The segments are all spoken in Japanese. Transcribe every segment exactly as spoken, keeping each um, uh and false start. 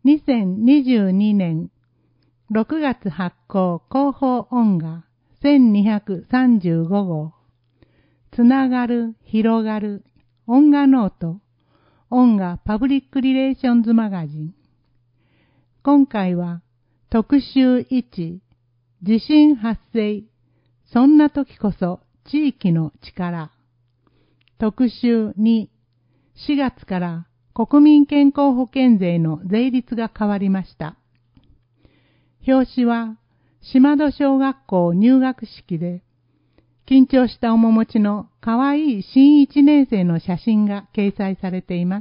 にせんにじゅうにねんろくがつ発行広報音画せんにひゃくさんじゅうごごう、つながる、広がる、音画ノート、音画パブリックリレーションズマガジン。今回は特集いち、地震発生、そんな時こそ地域の力。特集に、しがつから国民健康保険税の税率が変わりました。表紙は島戸小学校入学式で、緊張した面持ちのかわいい新一年生の写真が掲載されています。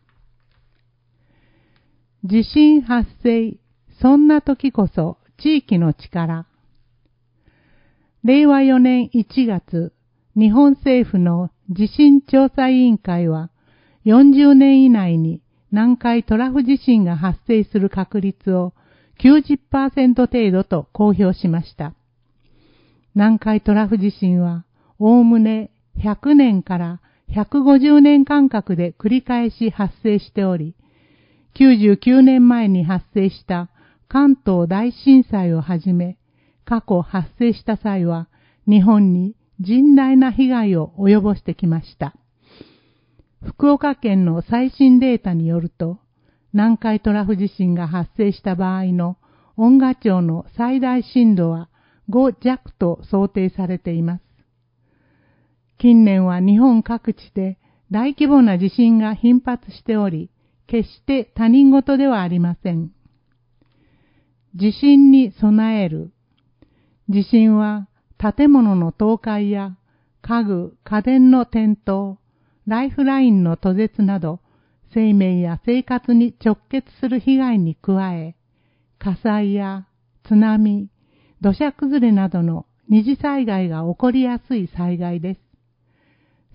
地震発生、そんな時こそ地域の力。れいわよねんいちがつ、日本政府の地震調査委員会は、よんじゅうねん以内に南海トラフ地震が発生する確率を きゅうじゅっパーセント 程度と公表しました。南海トラフ地震は、おおむねひゃくねんからひゃくごじゅうねん間隔で繰り返し発生しており、きゅうじゅうきゅうねんまえに発生した関東大震災をはじめ、過去発生した際は日本に甚大な被害を及ぼしてきました。福岡県の最新データによると、南海トラフ地震が発生した場合の恩賀町の最大震度はごじゃくと想定されています。近年は日本各地で大規模な地震が頻発しており、決して他人事ではありません。地震に備える。地震は建物の倒壊や家具、家電の転倒、ライフラインの途絶など、生命や生活に直結する被害に加え、火災や津波、土砂崩れなどの二次災害が起こりやすい災害です。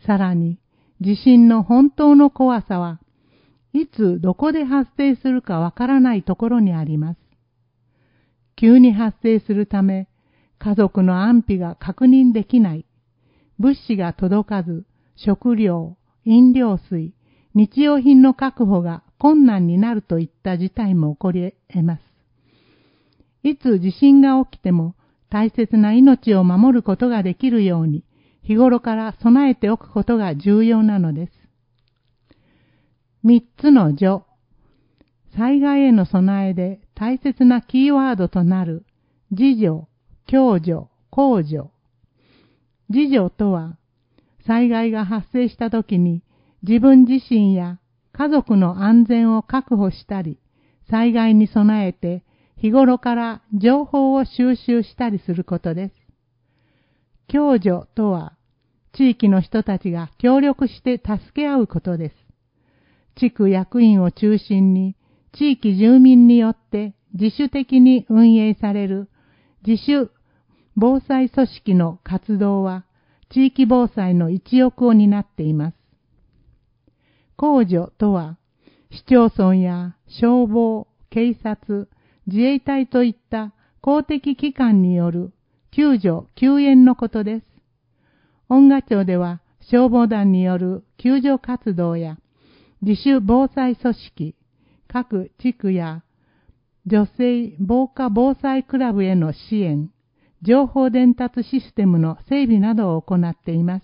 さらに、地震の本当の怖さは、いつどこで発生するかわからないところにあります。急に発生するため、家族の安否が確認できない、物資が届かず、食料、飲料水、日用品の確保が困難になるといった事態も起こり得ます。いつ地震が起きても大切な命を守ることができるように日頃から備えておくことが重要なのです。三つの助。災害への備えで大切なキーワードとなる自助、共助、公助。自助とは、災害が発生したときに自分自身や家族の安全を確保したり、災害に備えて日頃から情報を収集したりすることです。共助とは、地域の人たちが協力して助け合うことです。地区役員を中心に地域住民によって自主的に運営される自主防災組織の活動は地域防災の一翼を担っています。公助とは、市町村や消防、警察、自衛隊といった公的機関による救助・救援のことです。恩賀町では消防団による救助活動や自主防災組織、各地区や女性防火防災クラブへの支援、情報伝達システムの整備などを行っています。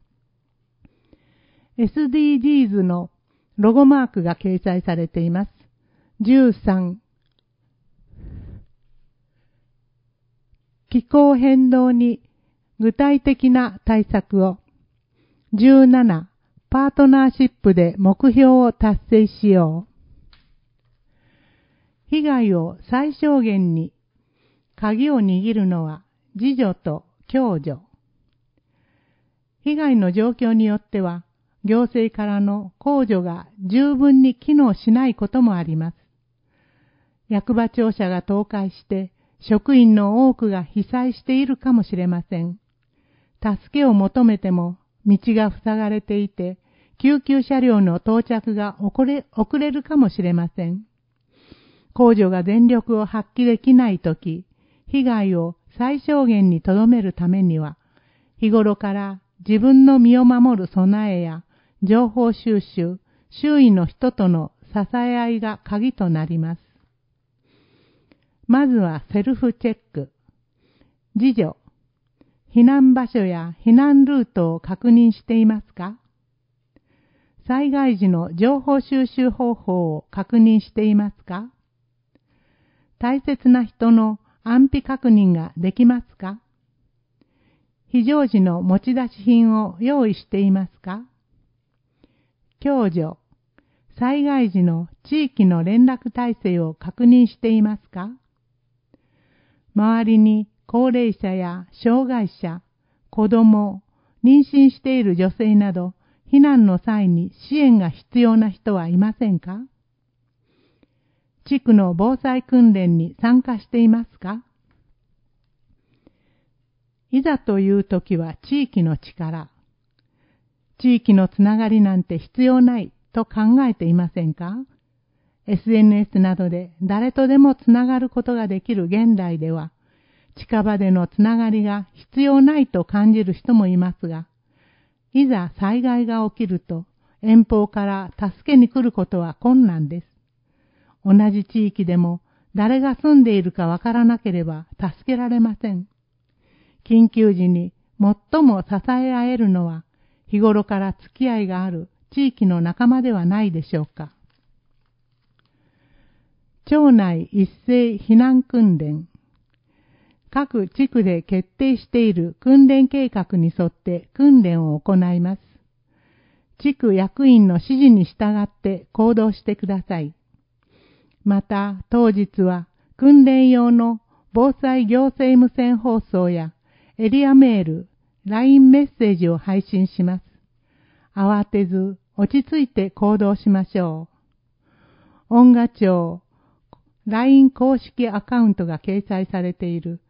エスディージーズ のロゴマークが掲載されています。じゅうさん、気候変動に具体的な対策を。じゅうなな、パートナーシップで目標を達成しよう。被害を最小限に、鍵を握るのは自助と共助。被害の状況によっては、行政からの控除が十分に機能しないこともあります。役場庁舎が倒壊して職員の多くが被災しているかもしれません。助けを求めても道が塞がれていて救急車両の到着が遅れ、遅れるかもしれません。控除が全力を発揮できないとき、被害を最小限に留めるためには、日頃から自分の身を守る備えや情報収集、周囲の人との支え合いが鍵となります。まずはセルフチェック。自助。避難場所や避難ルートを確認していますか？災害時の情報収集方法を確認していますか？大切な人の安否確認ができますか？非常時の持ち出し品を用意していますか？共助。災害時の地域の連絡体制を確認していますか？周りに高齢者や障害者、子供、妊娠している女性など、避難の際に支援が必要な人はいませんか？地区の防災訓練に参加していますか？いざという時は地域の力。地域のつながりなんて必要ないと考えていませんか？ エスエヌエス などで誰とでもつながることができる現代では、近場でのつながりが必要ないと感じる人もいますが、いざ災害が起きると遠方から助けに来ることは困難です。同じ地域でも誰が住んでいるかわからなければ助けられません。緊急時に最も支え合えるのは日頃から付き合いがある地域の仲間ではないでしょうか。町内一斉避難訓練。各地区で決定している訓練計画に沿って訓練を行います。地区役員の指示に従って行動してください。また、当日は訓練用の防災行政無線放送やエリアメール、ライン メッセージを配信します。慌てず落ち着いて行動しましょう。恩賀町 ライン 公式アカウントが掲載されている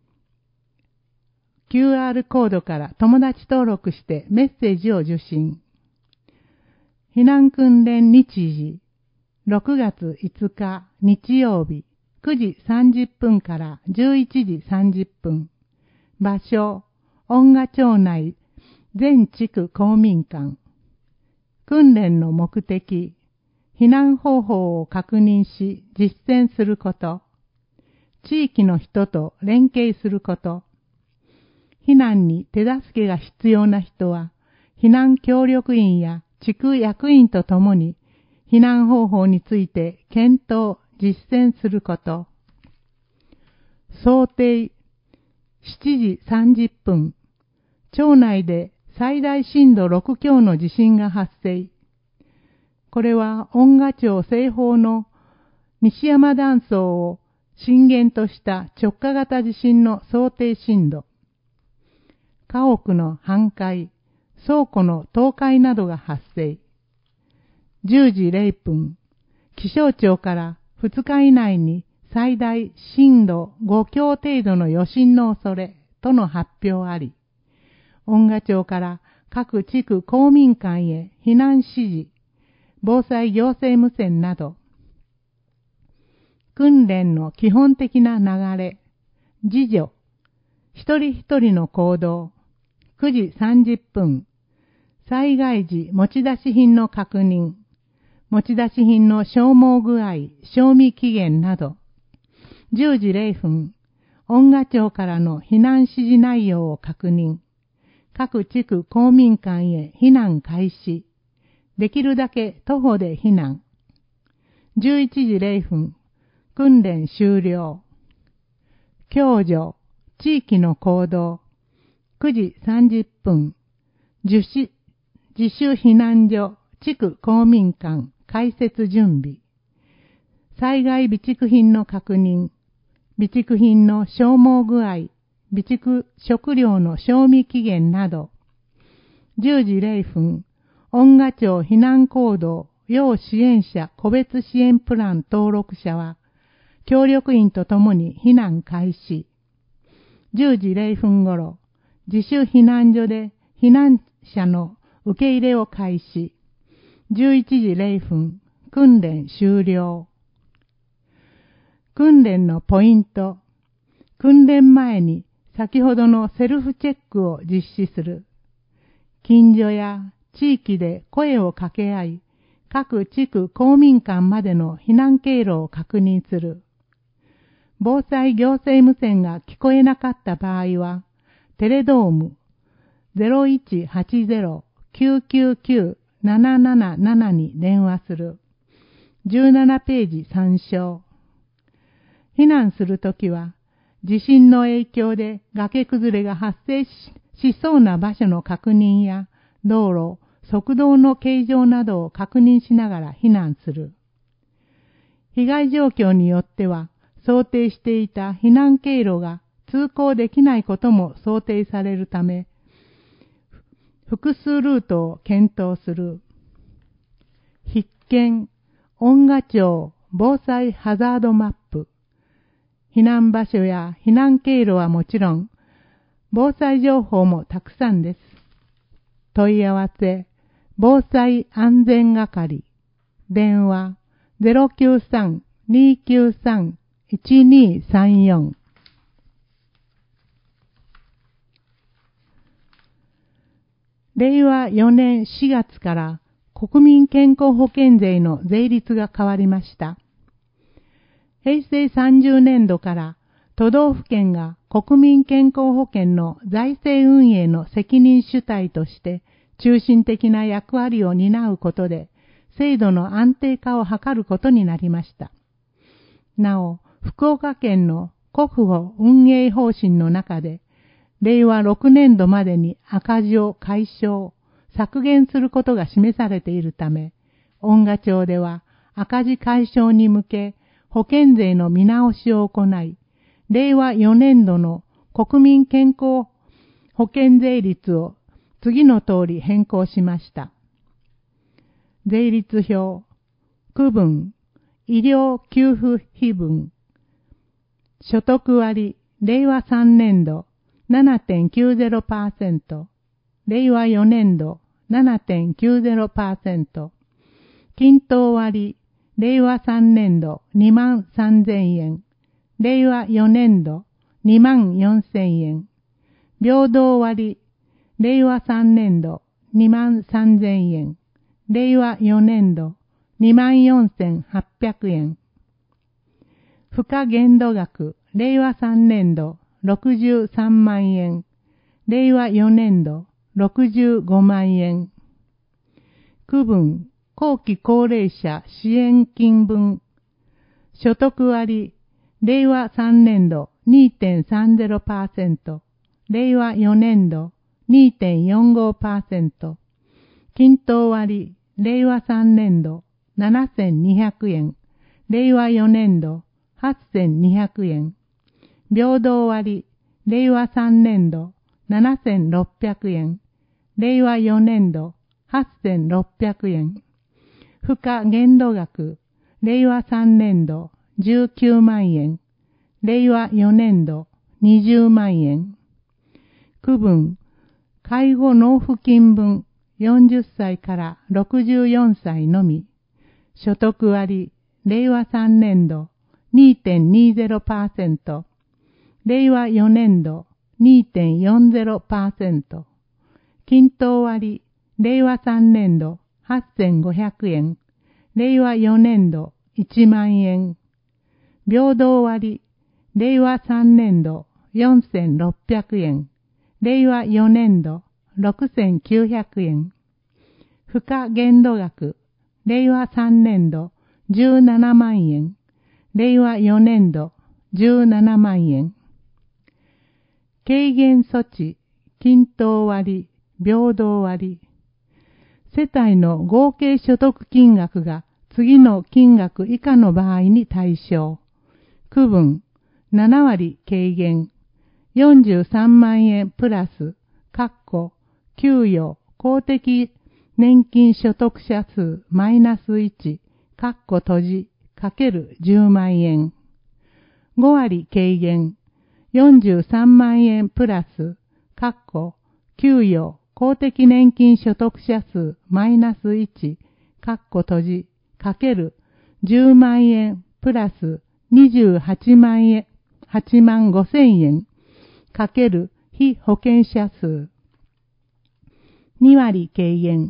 キューアール コードから友達登録してメッセージを受信。避難訓練日時、ろくがついつか日曜日くじさんじゅっぷんからじゅういちじさんじゅっぷん。場所、恩賀町内全地区公民館。訓練の目的、避難方法を確認し実践すること。地域の人と連携すること。避難に手助けが必要な人は、避難協力員や地区役員とともに、避難方法について検討、実践すること。想定、しちじさんじゅっぷん、町内で最大震度ろく強の地震が発生。これは恩賀町西方の西山断層を震源とした直下型地震の想定震度。家屋の半壊、倉庫の倒壊などが発生。じゅうじれいぷん、気象庁からふつか以内に最大震度ご強程度の余震の恐れとの発表あり、恩賀町から各地区公民館へ避難指示、防災行政無線など、訓練の基本的な流れ、自助、一人一人の行動、くじさんじゅっぷん、災害時持ち出し品の確認、持ち出し品の消耗具合、賞味期限など、じゅうじれいふん、恩賀町からの避難指示内容を確認、各地区公民館へ避難開始、できるだけ徒歩で避難、じゅういちじれいふん、訓練終了、共助、地域の行動、くじさんじゅっぷん、自主、自主避難所、地区公民館、開設準備、災害備蓄品の確認、備蓄品の消耗具合、備蓄食料の賞味期限など、じゅうじれいふん、恩賀町避難行動、要支援者個別支援プラン登録者は、協力員とともに避難開始。じゅうじれいふんごろ、自主避難所で避難者の受け入れを開始。じゅういちじれいふん、訓練終了。訓練のポイント。訓練前に先ほどのセルフチェックを実施する。近所や地域で声を掛け合い、 各地区公民館までの避難経路を確認する。防災行政無線が聞こえなかった場合は、テレドーム ゼロいちはちゼロ きゅうきゅうきゅう なななななな に電話する。じゅうななページ参照。避難するときは、地震の影響で崖崩れが発生 し, しそうな場所の確認や、道路、側道の形状などを確認しながら避難する。被害状況によっては、想定していた避難経路が通行できないことも想定されるため、複数ルートを検討する。必見、恩賀町防災ハザードマップ。避難場所や避難経路はもちろん、防災情報もたくさんです。問い合わせ、防災安全係。電話 ゼロきゅうさん にきゅうさん いちにさんよん。れいわよねんしがつから国民健康保険税の税率が変わりました。へいせいさんじゅうねんどから都道府県が国民健康保険の財政運営の責任主体として中心的な役割を担うことで制度の安定化を図ることになりました。なお、福岡県の国保運営方針の中でれいわろくねんどまでに赤字を解消、削減することが示されているため、恩賀町では赤字解消に向け保険税の見直しを行い、れいわよねんどの国民健康保険税率を次の通り変更しました。税率表、区分、医療給付費分、所得割、れいわさんねんど ななてんきゅうゼロパーセント、れいわよねんど ななてんきゅうゼロパーセント、均等割、れいわさんねんどにまんさんぜんえん、れいわよねんどにまんよんせんえん、平等割、れいわさんねんどにまんさんぜんえん、れいわよねんどにまんよんせんはっぴゃくえん、付加限度額、れいわさんねんどろくじゅうさんまんえん、れいわよねんどろくじゅうごまんえん。区分、後期高齢者支援金分、所得割、れいわさんねんど にてんさんゼロパーセント、れいわよねんど にてんよんごパーセント、均等割、れいわさんねんどななせんにひゃくえん、れいわよねんどはっせんにひゃくえん、平等割、れいわさんねんどななせんろっぴゃくえん、れいわよねんどはっせんろっぴゃくえん、付加限度額、れいわさんねんどじゅうきゅうまんえん、れいわよねんどにじゅうまんえん。区分、介護納付金分よんじゅっさいからろくじゅうよんさいのみ、所得割、れいわさんねんど にてんにゼロパーセント、れいわよねんど にてんよんゼロパーセント、均等割、れいわさんねんどはっせんごひゃくえん、れいわよねんどいちまんえん、平等割、れいわさんねんどよんせんろっぴゃくえん、れいわよねんどろくせんきゅうひゃくえん、付加限度額、れいわさんねんどじゅうななまんえん、れいわよねんどじゅうななまんえん。軽減措置、均等割、平等割。世帯の合計所得金額が次の金額以下の場合に対象。区分、ななわり軽減、よんじゅうさんまんえんプラス、括弧、給与、公的年金所得者数マイナスいち、括弧閉じ、かけるじゅうまんえん。ごわり軽減、よんじゅうさんまんえんプラス、括弧、給与、公的年金所得者数マイナスいち、括弧閉じ、かけるじゅうまんえんプラスにじゅうはちまんえん、はちまんごせんえん、かける被保険者数。にわり軽減、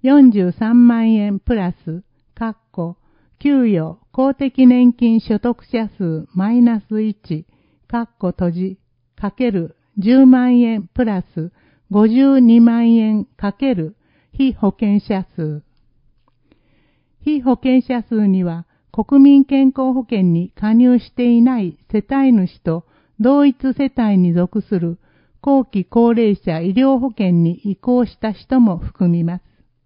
よんじゅうさんまんえんプラス、かっこ、給与公的年金所得者数マイナスいち、かっこ閉じ、かけるじゅうまんえんプラスごじゅうにまんえんかける被保険者数。被保険者数には国民健康保険に加入していない世帯主と同一世帯に属する後期高齢者医療保険に移行した人も含みます。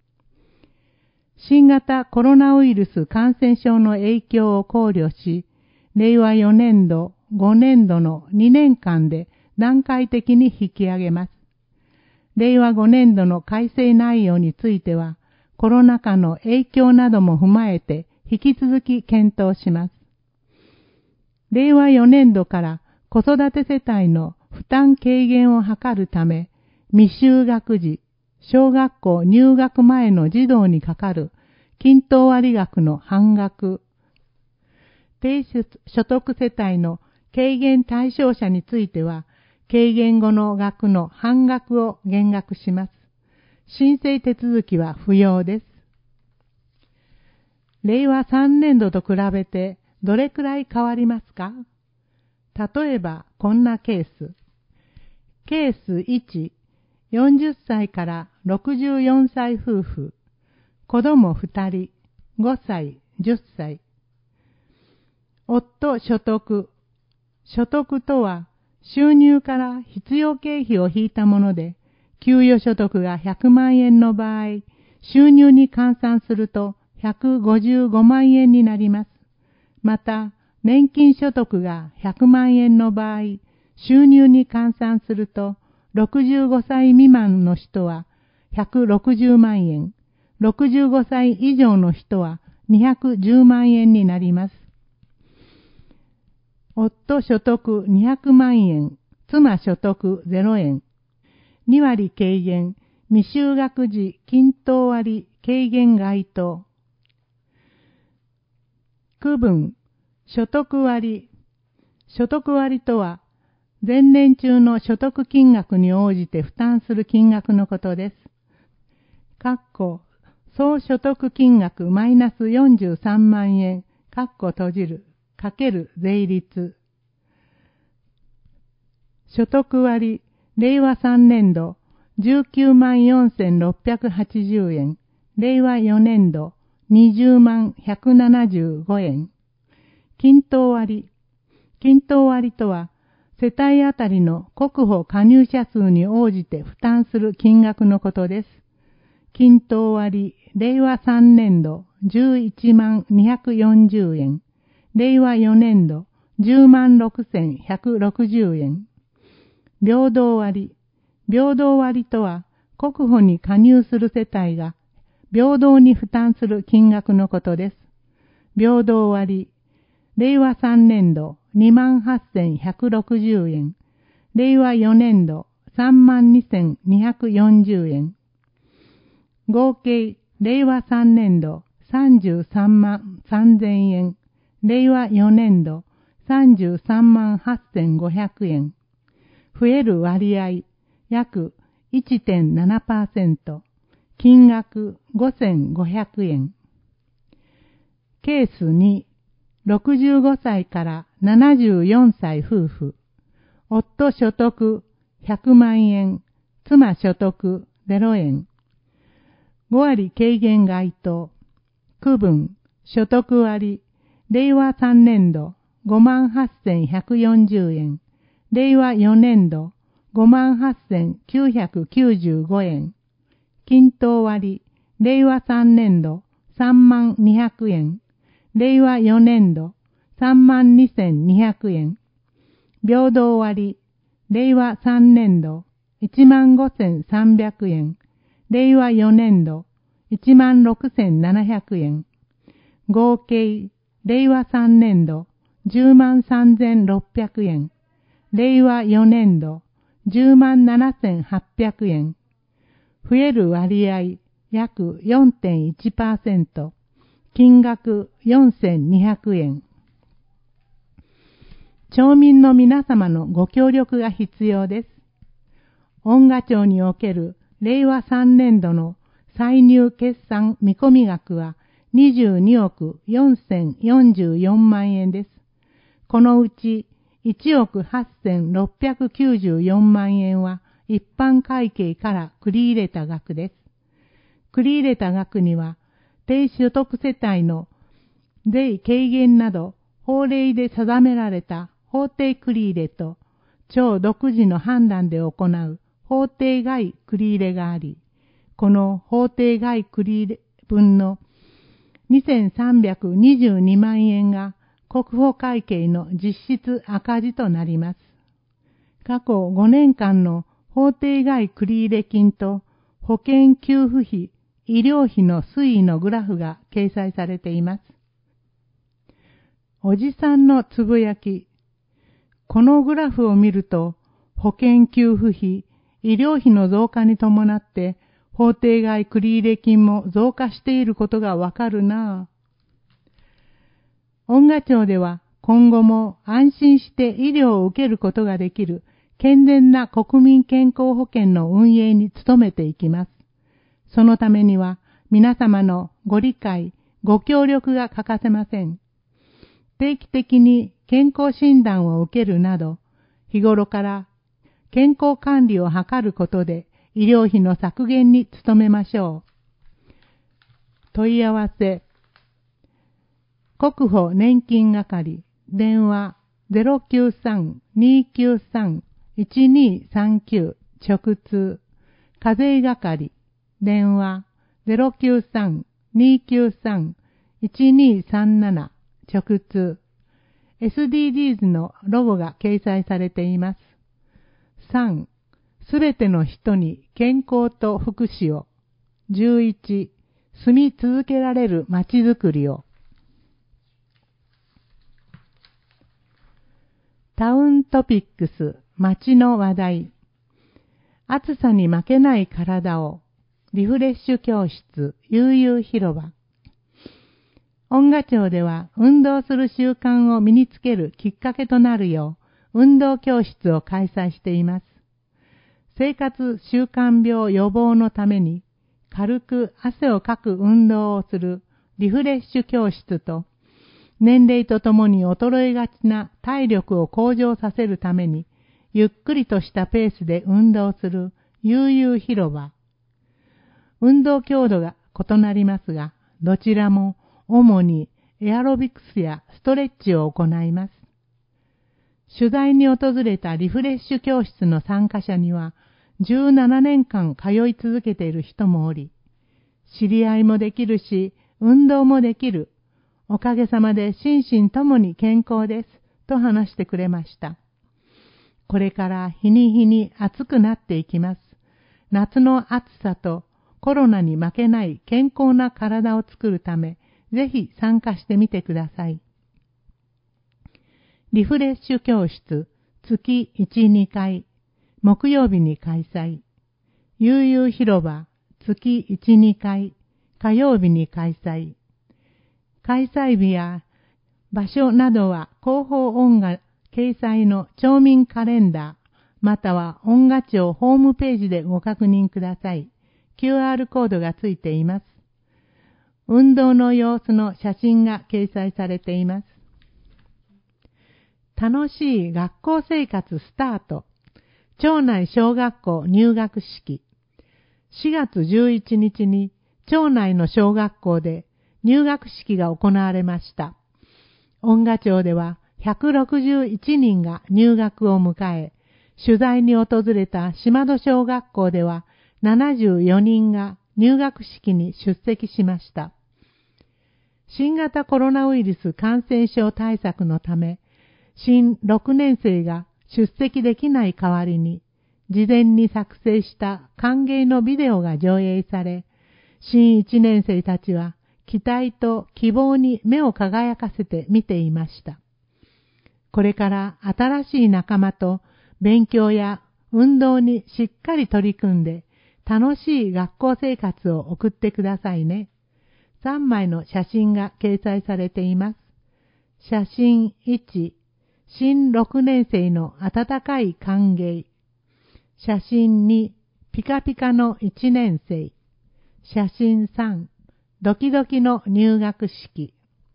新型コロナウイルス感染症の影響を考慮し、れいわよねんど、ごねんどのにねんかんで段階的に引き上げます。れいわごねんどの改正内容については、コロナ禍の影響なども踏まえて引き続き検討します。れいわよねんどから子育て世帯の負担軽減を図るため、未就学児、小学校入学前の児童にかかる均等割額の半額、低所得世帯の軽減対象者については、軽減後の額の半額を減額します。申請手続きは不要です。れいわさんねんどと比べてどれくらい変わりますか？例えばこんなケース。ケースいち、よんじゅっさいからろくじゅうよんさい夫婦、子供ふたり、ごさい、じゅっさい。夫所得。所得とは収入から必要経費を引いたもので、給与所得がひゃくまんえんの場合、収入に換算するとひゃくごじゅうごまんえんになります。また、年金所得がひゃくまんえんの場合、収入に換算するとろくじゅうごさい未満の人はひゃくろくじゅうまんえん、ろくじゅうごさい以上の人はにひゃくじゅうまんえんになります。夫所得にひゃくまんえん、妻所得ゼロえん。にわり軽減、未就学児均等割軽減該当。区分、所得割。所得割とは、前年中の所得金額に応じて負担する金額のことです。かっこ、総所得金額マイナスよんじゅうさんまんえん、かっこ閉じる、かける税率。所得割、れいわさんねんど、じゅうきゅうまんよんせんろっぴゃくはちじゅうえん、れいわよねんど、にじゅうまんひゃくななじゅうごえん。均等割。均等割とは、世帯あたりの国保加入者数に応じて負担する金額のことです。均等割、れいわさんねんど、じゅういちまんにひゃくよんじゅうえん、れいわよねんど、じゅうまんろくせんひゃくろくじゅうえん。平等割。平等割とは、国保に加入する世帯が平等に負担する金額のことです。平等割。れいわさんねんど、にまんはっせんひゃくろくじゅうえん。れいわよねんど、さんまんにせんにひゃくよんじゅうえん。合計、れいわさんねんど、さんじゅうさんまんさんぜんえん。れいわよねんど、さんじゅうさんまんはっせんごひゃくえん。増える割合、約 いってんななパーセント。金額ごせんごひゃくえん。ケースに、ろくじゅうごさいからななじゅうよんさい夫婦。夫所得ひゃくまんえん、妻所得ゼロえん。ごわり軽減該当。区分、所得割、れいわさんねんどごまんはっせんひゃくよんじゅうえん。れいわよねんどごまんはっせんきゅうひゃくきゅうじゅうごえん。均等割、れいわさんねんどさんまんにひゃくえん。れいわよねんどさんまんにせんにひゃくえん。平等割、れいわさんねんどいちまんごせんさんびゃくえん。れいわよねんどいちまんろくせんななひゃくえん。合計、れいわさんねんどじゅうまんさんぜんろっぴゃくえん。れいわよねんどじゅうまんななせんはっぴゃくえん。増える割合、約 よんてんいちパーセント。金額よんせんにひゃくえん。町民の皆様のご協力が必要です。恩賀町におけるれいわさんねんどの歳入決算見込み額はにじゅうにおくよんせんよんじゅうよんまんえんです。このうちいちおくはっせんろっぴゃくきゅうじゅうよんまんえんは一般会計から繰り入れた額です。繰り入れた額には低所得世帯の税軽減など法令で定められた法定繰り入れと庁独自の判断で行う法定外繰り入れがあり、この法定外繰り入れ分のにせんさんびゃくにじゅうにまんえんが国保会計の実質赤字となります。過去ごねんかんの法定外繰り入れ金と保険給付費、医療費の推移のグラフが掲載されています。おじさんのつぶやき。このグラフを見ると、保険給付費、医療費の増加に伴って法定外繰り入れ金も増加していることがわかるなぁ。恩賀町では今後も安心して医療を受けることができる健全な国民健康保険の運営に努めていきます。そのためには皆様のご理解、ご協力が欠かせません。定期的に健康診断を受けるなど、日頃から健康管理を図ることで医療費の削減に努めましょう。問い合わせ。国保年金係、電話 ゼロきゅうさん にーきゅうさん いちにーさんきゅう 直通。課税係、電話 ゼロきゅうさん にーきゅうさん いちにーさんなな 直通。エスディージーズ のロゴが掲載されています。さん. すべての人に健康と福祉を。じゅういち. 住み続けられるまちづくりを。タウントピックス、街の話題。暑さに負けない体を。リフレッシュ教室、悠々広場。恩賀町では運動する習慣を身につけるきっかけとなるよう、運動教室を開催しています。生活習慣病予防のために、軽く汗をかく運動をするリフレッシュ教室と、年齢とともに衰えがちな体力を向上させるために、ゆっくりとしたペースで運動する悠々広場。運動強度が異なりますが、どちらも主にエアロビクスやストレッチを行います。取材に訪れたリフレッシュ教室の参加者には、じゅうななねんかん通い続けている人もおり、知り合いもできるし、運動もできる。おかげさまで心身ともに健康です。と話してくれました。これから日に日に暑くなっていきます。夏の暑さとコロナに負けない健康な体を作るため、ぜひ参加してみてください。リフレッシュ教室、月いち、にかい、木曜日に開催。悠々広場、月いち、にかい、火曜日に開催。開催日や場所などは広報音楽掲載の町民カレンダー、または音楽庁ホームページでご確認ください。キューアール コードがついています。運動の様子の写真が掲載されています。楽しい学校生活スタート。町内小学校入学式。しがつじゅういちにちに町内の小学校で入学式が行われました。恩賀町ではひゃくろくじゅういちにんが入学を迎え、取材に訪れた島戸小学校ではななじゅうよにんが入学式に出席しました。新型コロナウイルス感染症対策のため、新ろくねん生が出席できない代わりに、事前に作成した歓迎のビデオが上映され、新いちねん生たちは期待と希望に目を輝かせて見ていました。これから新しい仲間と勉強や運動にしっかり取り組んで、楽しい学校生活を送ってくださいね。さんまいの写真が掲載されています。写真いち、新ろくねん生の温かい歓迎。写真にピカピカのいちねん生。 写真さん、ドキドキの入学式。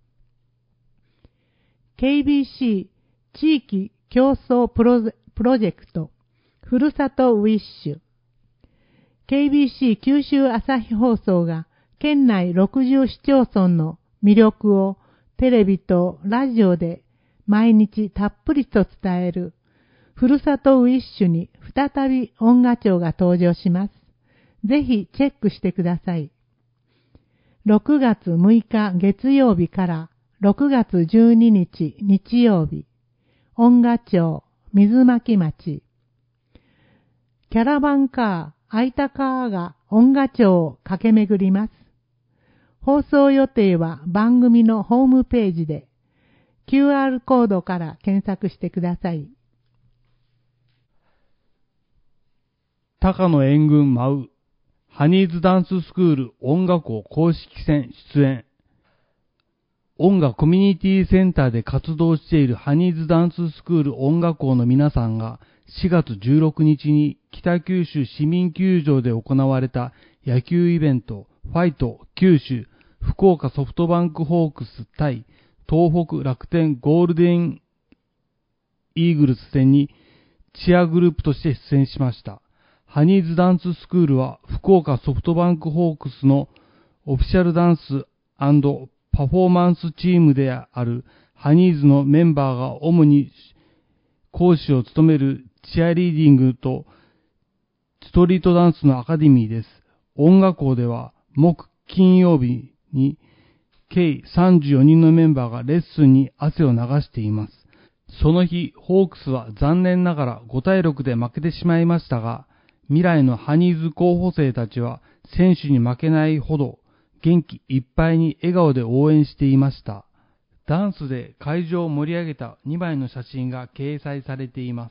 ケービーシー 地域競争プロジェクト、ふるさとウィッシュ。ケービーシー 九州朝日放送が県内ろくじゅう市町村の魅力をテレビとラジオで毎日たっぷりと伝えるふるさとウィッシュに再び音楽長が登場します。ぜひチェックしてください。ろくがつむいか月曜日からろくがつじゅうににち日曜日、音楽町水巻町。キャラバンカー、空いたカーが音楽町を駆け巡ります。放送予定は番組のホームページで キューアール コードから検索してください。 高野援軍舞うハニーズダンススクール音楽校公式戦出演。音楽コミュニティセンターで活動しているハニーズダンススクール音楽校の皆さんがしがつじゅうろくにちに北九州市民球場で行われた野球イベントファイト九州福岡ソフトバンクホークス対東北楽天ゴールデンイーグルス戦にチアグループとして出演しました。ハニーズダンススクールは福岡ソフトバンクホークスのオフィシャルダンス&パフォーマンスチームであるハニーズのメンバーが主に講師を務めるチアリーディングとストリートダンスのアカデミーです。音楽校では木金曜日に計さんじゅうよにんのメンバーがレッスンに汗を流しています。その日、ホークスは残念ながらごたいろくで負けてしまいましたが、未来のハニーズ候補生たちは選手に負けないほど元気いっぱいに笑顔で応援していました。ダンスで会場を盛り上げたにまいの写真が掲載されています。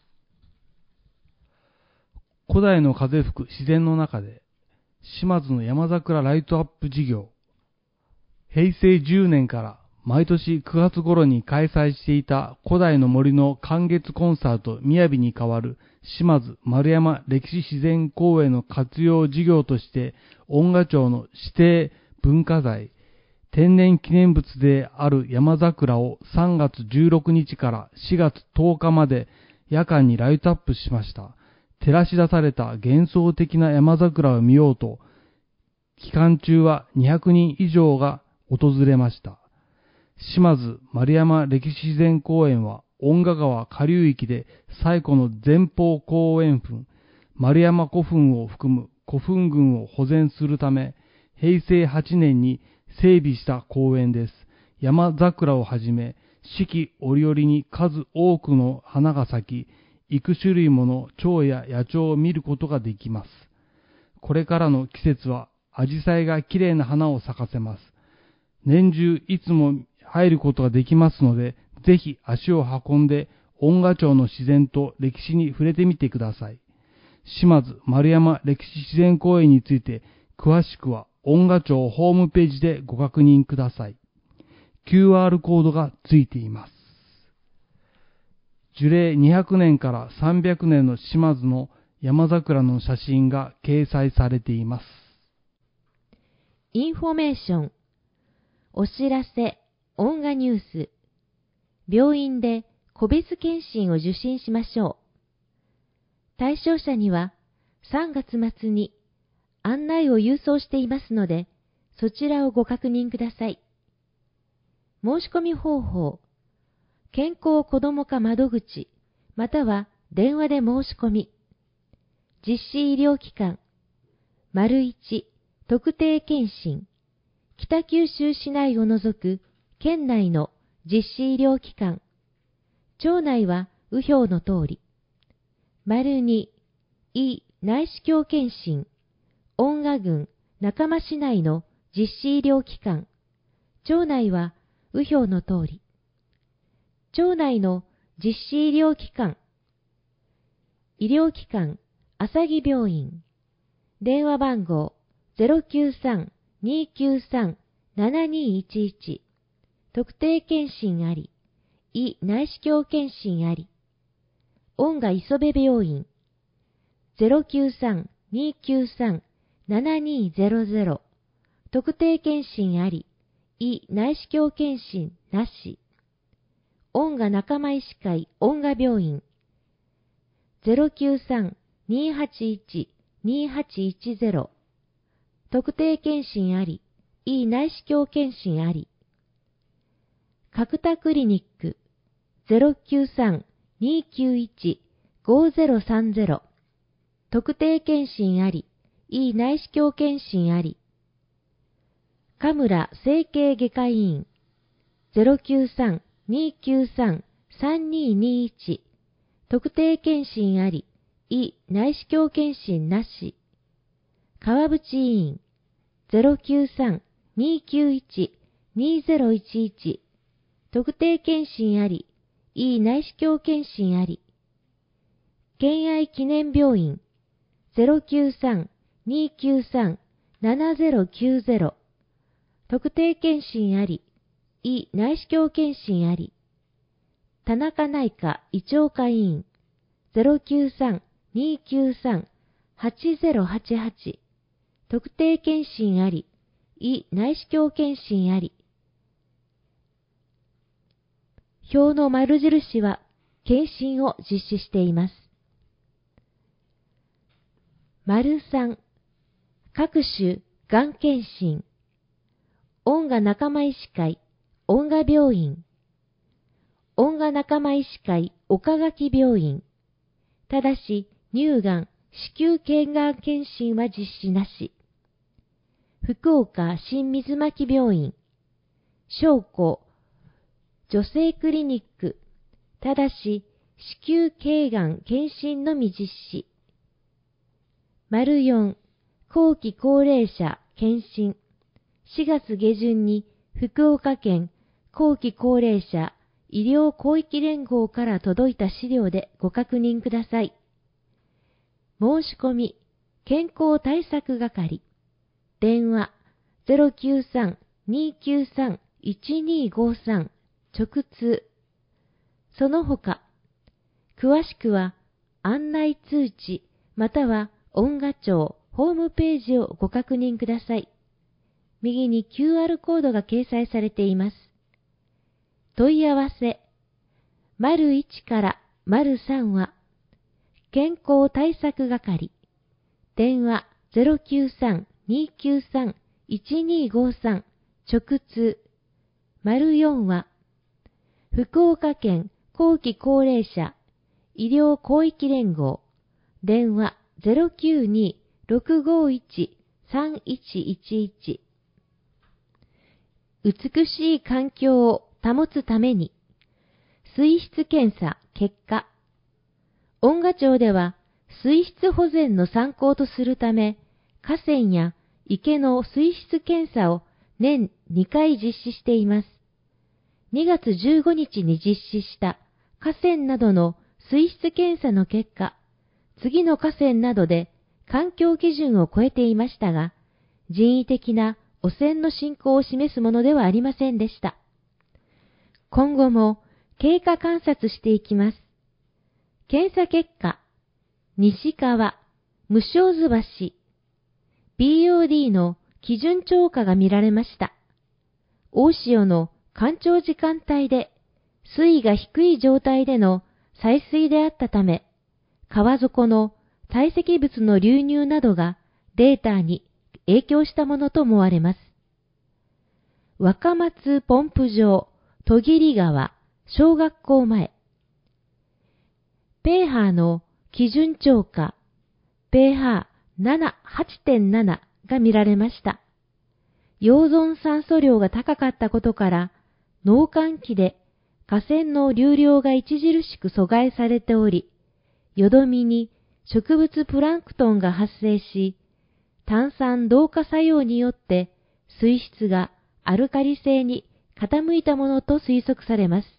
古代の風吹く自然の中で島津の山桜ライトアップ事業。へいせいじゅうねんから毎年くがつ頃に開催していた古代の森の寒月コンサートみやびに代わる島津丸山歴史自然公園の活用事業として音楽町の指定文化財天然記念物である山桜をさんがつじゅうろくにちからしがつとおかまで夜間にライトアップしました。照らし出された幻想的な山桜を見ようと期間中はにひゃくにん以上が訪れました。島津丸山歴史自然公園は遠賀川下流域で最古の前方後円墳、丸山古墳を含む古墳群を保全するため、へいせいはちねんに整備した公園です。山桜をはじめ、四季折々に数多くの花が咲き、幾種類もの蝶や野鳥を見ることができます。これからの季節は、アジサイがきれいな花を咲かせます。年中いつも入ることができますので、ぜひ足を運んで音楽町の自然と歴史に触れてみてください。島津丸山歴史自然公園について詳しくは音楽町ホームページでご確認ください。キューアール コードがついています。樹齢にひゃくねんからさんびゃくねんの島津の山桜の写真が掲載されています。 インフォメーション、お知らせ、音楽ニュース、病院で個別検診を受診しましょう。対象者にはさんがつまつに案内を郵送していますので、そちらをご確認ください。申し込み方法、健康子ども課窓口、または電話で申し込み。実施医療機関、丸一特定健診、北九州市内を除く県内の実施医療機関、町内は右表の通り。丸二、医内視鏡検診、恩賀郡中間市内の実施医療機関、町内は右表の通り。町内の実施医療機関、医療機関、朝木病院、電話番号 ゼロきゅうさん にーきゅうさん ななにーいちいち、特定健診あり、医内視鏡検診あり、恩賀磯部病院、ゼロきゅうさん にーきゅうさんななにーぜろぜろ、特定健診あり、医内視鏡健診なし。音牙仲間医師会音牙病院 ゼロきゅうさん にーはちいち にーはちいちゼロ、特定健診あり、医内視鏡健診あり。角田クリニック ゼロきゅうさん にーきゅういち ごゼロさんゼロ、特定健診あり、医内視鏡健診あり。神村整形外科医院 ゼロきゅうさん にーきゅうさん さんにーにーいち、特定健診あり、医内視鏡健診なし。川淵医院 ゼロきゅうさん にーきゅういち にーぜろいちいち、特定健診あり、医内視鏡健診あり。健愛記念病院 ゼロきゅうさん にーきゅうさん ななぜろきゅうぜろ、特定健診あり、医内視鏡健診あり。田中内科胃腸科医院 ゼロきゅうさん にーきゅうさん はちぜろはちはち、特定健診あり、医内視鏡健診あり。表の丸印は検診を実施しています。丸さん、各種がん検診。音牙仲間医師会音牙病院。音牙仲間医師会岡垣病院。ただし、乳がん、子宮頸がん検診は実施なし。福岡新水巻病院。商工女性クリニック。ただし、子宮頸がん検診のみ実施。丸よん、後期高齢者検診。しがつ下旬に福岡県後期高齢者医療広域連合から届いた資料でご確認ください。申し込み、健康対策係。電話 ゼロきゅうさん にーきゅうさん いちにーごさん 直通。その他、詳しくは案内通知または音牙庁ホームページをご確認ください。右に キューアール コードが掲載されています。問い合わせ、丸いちから丸さんは、健康対策係、電話 ゼロきゅうさん にーきゅうさん いちにーごさん 直通、丸よんは、福岡県後期高齢者医療広域連合、電話 ゼロきゅうに ろくごいち さんいちいちいち。美しい環境を保つために、水質検査結果。音牙庁では、水質保全の参考とするため、河川や池の水質検査を年にかい実施しています。にがつじゅうごにちに実施した河川などの水質検査の結果、次の河川などで環境基準を超えていましたが、人為的な汚染の進行を示すものではありませんでした。今後も経過観察していきます。検査結果、西川、無生津橋、ビーオーディー の基準超過が見られました。大潮の干潮時間帯で水位が低い状態での採水であったため、川底の堆積物の流入などがデータに影響したものと思われます。若松ポンプ場、戸切川、小学校前。ペーハーの基準超過、ペーハーなな、はちてんなな が見られました。溶存酸素量が高かったことから、農閑期で河川の流量が著しく阻害されており、よどみに植物プランクトンが発生し、炭酸同化作用によって水質がアルカリ性に傾いたものと推測されます。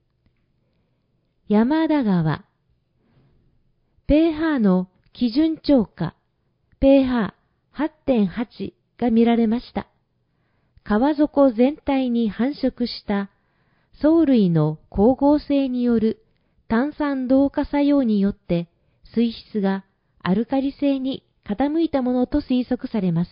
山田川、ペーハーの基準超過、ペーハー はちてんはち が見られました。川底全体に繁殖した藻類の光合成による炭酸同化作用によって水質がアルカリ性に傾いたものと推測されます。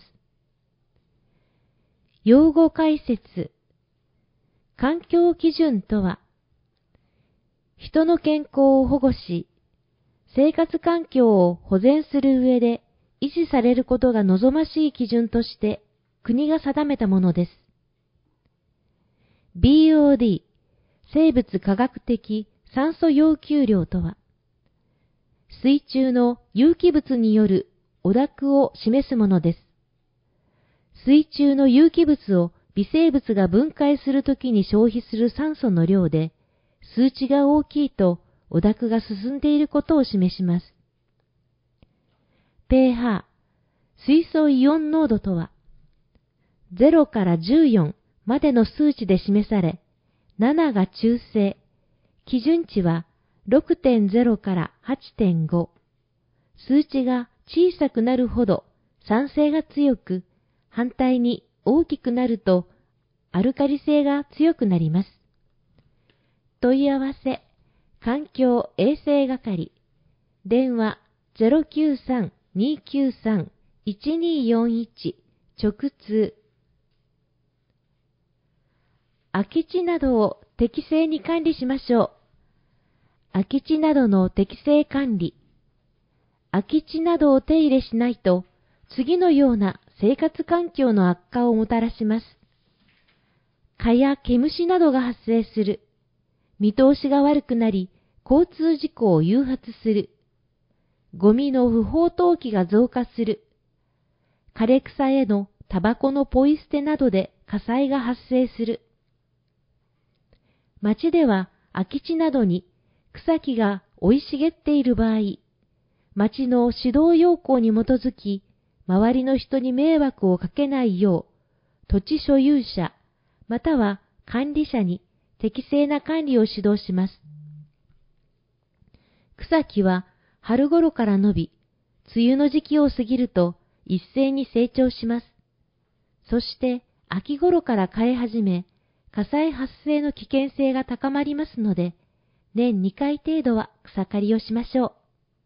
用語解説。環境基準とは、人の健康を保護し、生活環境を保全する上で維持されることが望ましい基準として国が定めたものです。ビーオーディー、生物化学的酸素要求量とは、水中の有機物による汚濁を示すものです。水中の有機物を微生物が分解するときに消費する酸素の量で、数値が大きいと汚濁が進んでいることを示します。pH、水素イオン濃度とは、ゼロからじゅうよんまでの数値で示され、ななが中性、基準値は ろくてんゼロ から はちてんご。数値が小さくなるほど酸性が強く、反対に大きくなるとアルカリ性が強くなります。問い合わせ、環境衛生係、電話 ゼロきゅうさん にーきゅうさん いちにーよんいち 直通。空き地などを適正に管理しましょう。空き地などの適正管理。空き地などを手入れしないと、次のような生活環境の悪化をもたらします。蚊や毛虫などが発生する。見通しが悪くなり、交通事故を誘発する。ゴミの不法投棄が増加する。枯れ草へのタバコのポイ捨てなどで火災が発生する。町では空き地などに草木が生い茂っている場合、町の指導要項に基づき、周りの人に迷惑をかけないよう、土地所有者、または管理者に適正な管理を指導します。草木は春頃から伸び、梅雨の時期を過ぎると一斉に成長します。そして秋頃から枯れ始め、火災発生の危険性が高まりますので、年にかい程度は草刈りをしましょう。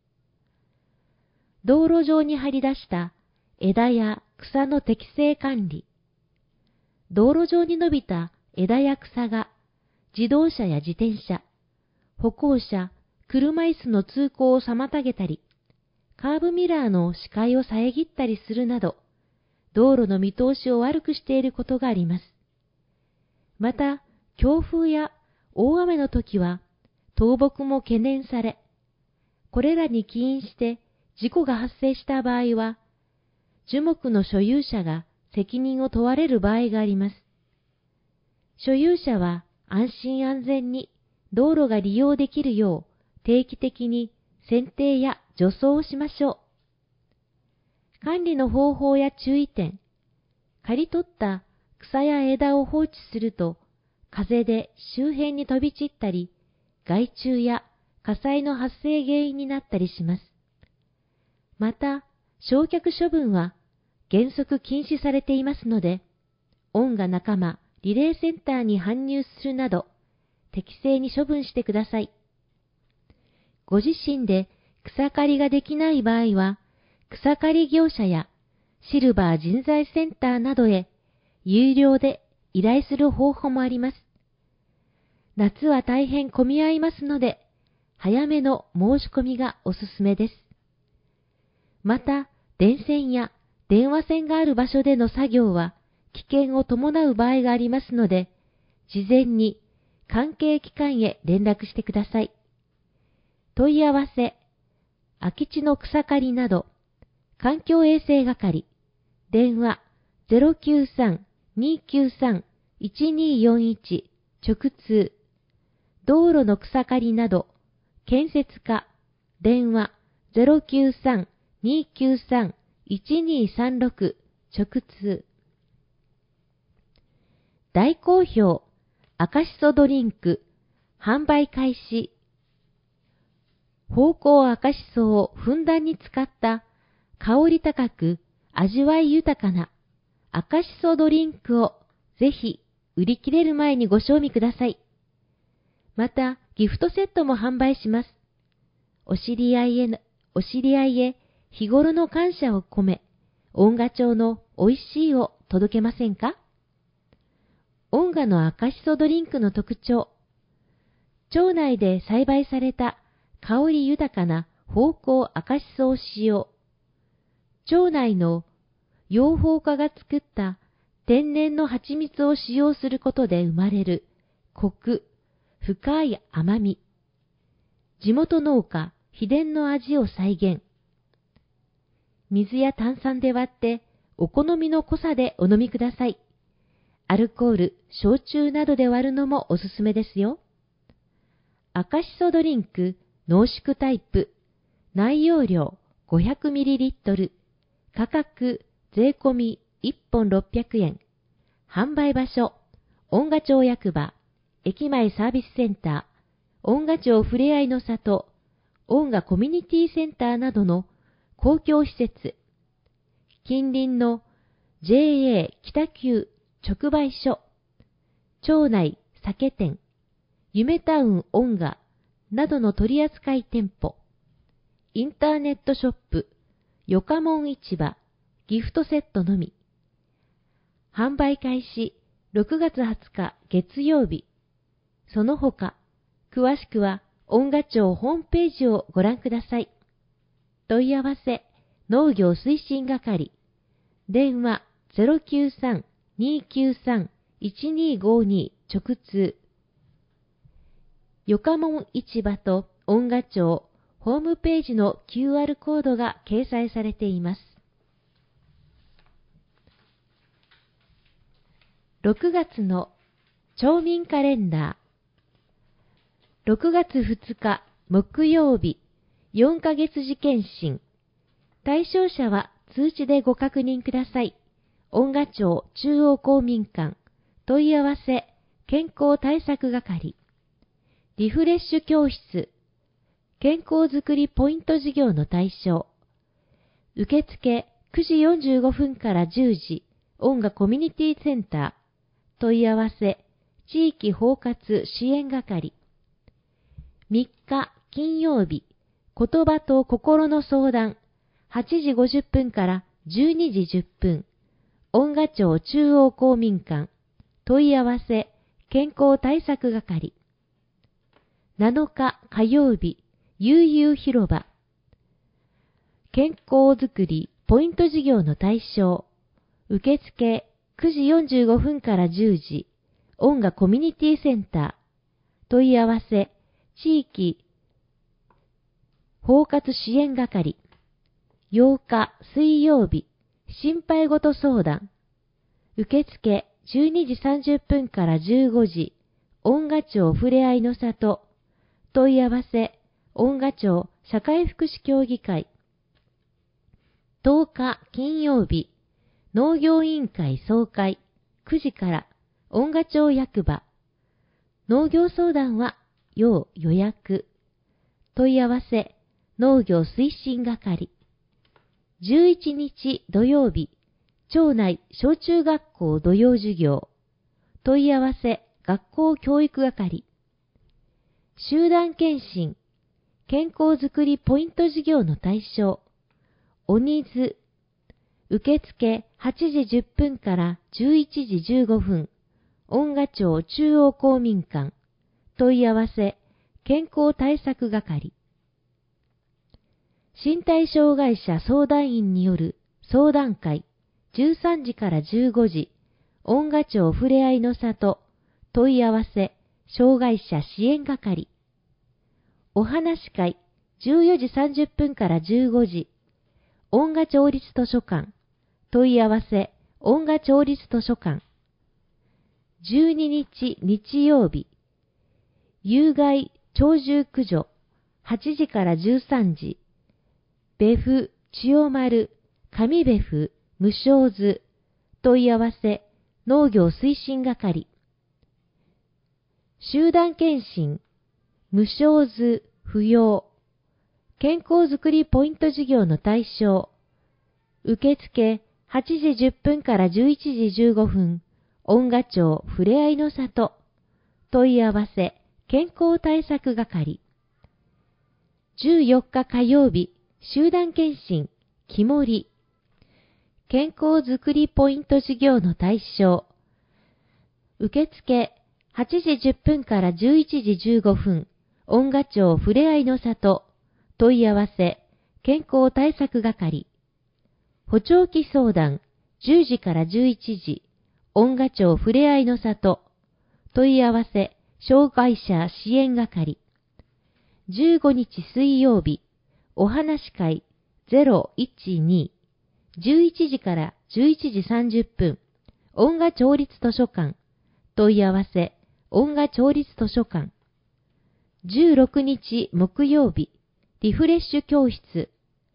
道路上に張り出した枝や草の適正管理。道路上に伸びた枝や草が自動車や自転車、歩行者、車椅子の通行を妨げたり、カーブミラーの視界を遮ったりするなど、道路の見通しを悪くしていることがあります。また、強風や大雨の時は倒木も懸念され、これらに起因して事故が発生した場合は、樹木の所有者が責任を問われる場合があります。所有者は安心安全に道路が利用できるよう定期的に剪定や除草をしましょう。管理の方法や注意点。刈り取った草や枝を放置すると、風で周辺に飛び散ったり、害虫や火災の発生原因になったりします。また、焼却処分は原則禁止されていますので、恩賀仲間リレーセンターに搬入するなど、適正に処分してください。ご自身で草刈りができない場合は、草刈り業者やシルバー人材センターなどへ有料で依頼する方法もあります。夏は大変混み合いますので、早めの申し込みがおすすめです。また、電線や電話線がある場所での作業は危険を伴う場合がありますので、事前に関係機関へ連絡してください。問い合わせ、空き地の草刈りなど、環境衛生係、電話 ゼロきゅうさん にーきゅうさん いちにーよんいち 直通、道路の草刈りなど、建設課、電話 ゼロきゅうさん にーきゅうさん いちにーさんろく 直通。大好評、赤しそドリンク、販売開始。芳香赤しそをふんだんに使った香り高く味わい豊かな赤しそドリンクをぜひ売り切れる前にご賞味ください。またギフトセットも販売します。お知り合いへの、お知り合いへ日頃の感謝を込め、音賀町の美味しいを届けませんか？音賀の赤しそドリンクの特徴。町内で栽培された香り豊かな芳香赤しそを使用。町内の養蜂家が作った天然の蜂蜜を使用することで生まれるコク、深い甘み。地元農家秘伝の味を再現。水や炭酸で割ってお好みの濃さでお飲みください。アルコール、焼酎などで割るのもおすすめですよ。赤しそドリンク濃縮タイプ、内容量 ごひゃくミリリットル、価格税込みいっぽんろっぴゃくえん。販売場所、音賀町役場、駅前サービスセンター、音賀町ふれあいの里、音賀コミュニティセンターなどの公共施設、近隣の ジェーエー 北九直売所、町内酒店、夢タウン音賀などの取扱店舗、インターネットショップ、よかもん市場、ギフトセットのみ。販売開始ろくがつはつか月曜日。その他、詳しくは音賀町ホームページをご覧ください。問い合わせ、農業推進係。電話 ゼロきゅうさん にーきゅうさん いちにーごに 直通。よかもん市場と音賀町ホームページの キューアール コードが掲載されています。ろくがつの町民カレンダー。ろくがつふつか木曜日、よんかげつ次検診。対象者は通知でご確認ください。音賀町中央公民館、問い合わせ、健康対策係。リフレッシュ教室、健康づくりポイント事業の対象。受付くじよんじゅうごふんからじゅうじ、音賀コミュニティセンター。問い合わせ、地域包括支援係。みっか金曜日、言葉と心の相談、はちじごじゅっぷんからじゅうにじじゅっぷん、音賀町中央公民館、問い合わせ、健康対策係。なのか火曜日、悠々広場、健康づくりポイント事業の対象。受付くじよんじゅうごふんからじゅうじ、音賀コミュニティセンター。問い合わせ、地域包括支援係。ようか水曜日、心配事相談。受付じゅうにじさんじゅっぷんからじゅうごじ、音賀町ふれあいの里。問い合わせ、音賀町社会福祉協議会。とおか金曜日、農業委員会総会、くじから、音賀町役場。農業相談は、要予約。問い合わせ、農業推進係。じゅういちにち土曜日、町内小中学校土曜授業。問い合わせ、学校教育係。集団検診、健康づくりポイント事業の対象。お水。受付はちじじゅっぷんからじゅういちじじゅうごふん、音賀町中央公民館。問い合わせ、健康対策係。身体障害者相談員による相談会、じゅうさんじからじゅうごじ、音賀町ふれあいの里。問い合わせ、障害者支援係。お話会、じゅうよじさんじゅっぷんからじゅうごじ、音賀町立図書館。問い合わせ、音賀町立図書館。じゅうににち日曜日、有害鳥獣駆除、はちじからじゅうさんじ、別府、千代丸、上別府、無償図。問い合わせ、農業推進係。集団検診、無償図、不要。健康づくりポイント事業の対象。受付はちじじゅっぷんからじゅういちじじゅうごふん、音賀町ふれあいの里。問い合わせ、健康対策係。じゅうよっか火曜日、集団検診、 木り、健康づくりポイント事業の対象。受付はちじじゅっぷんからじゅういちじじゅうごふん、恩賀町ふれあいの里、問い合わせ、健康対策係。補聴器相談、じゅうじからじゅういちじ、恩賀町ふれあいの里、問い合わせ、障害者支援係。じゅうごにち水曜日、お話し会ゼロいちに、じゅういちじからじゅういちじさんじゅっぷん、恩賀町立図書館、問い合わせ、恩賀町立図書館。じゅうろくにち木曜日、リフレッシュ教室。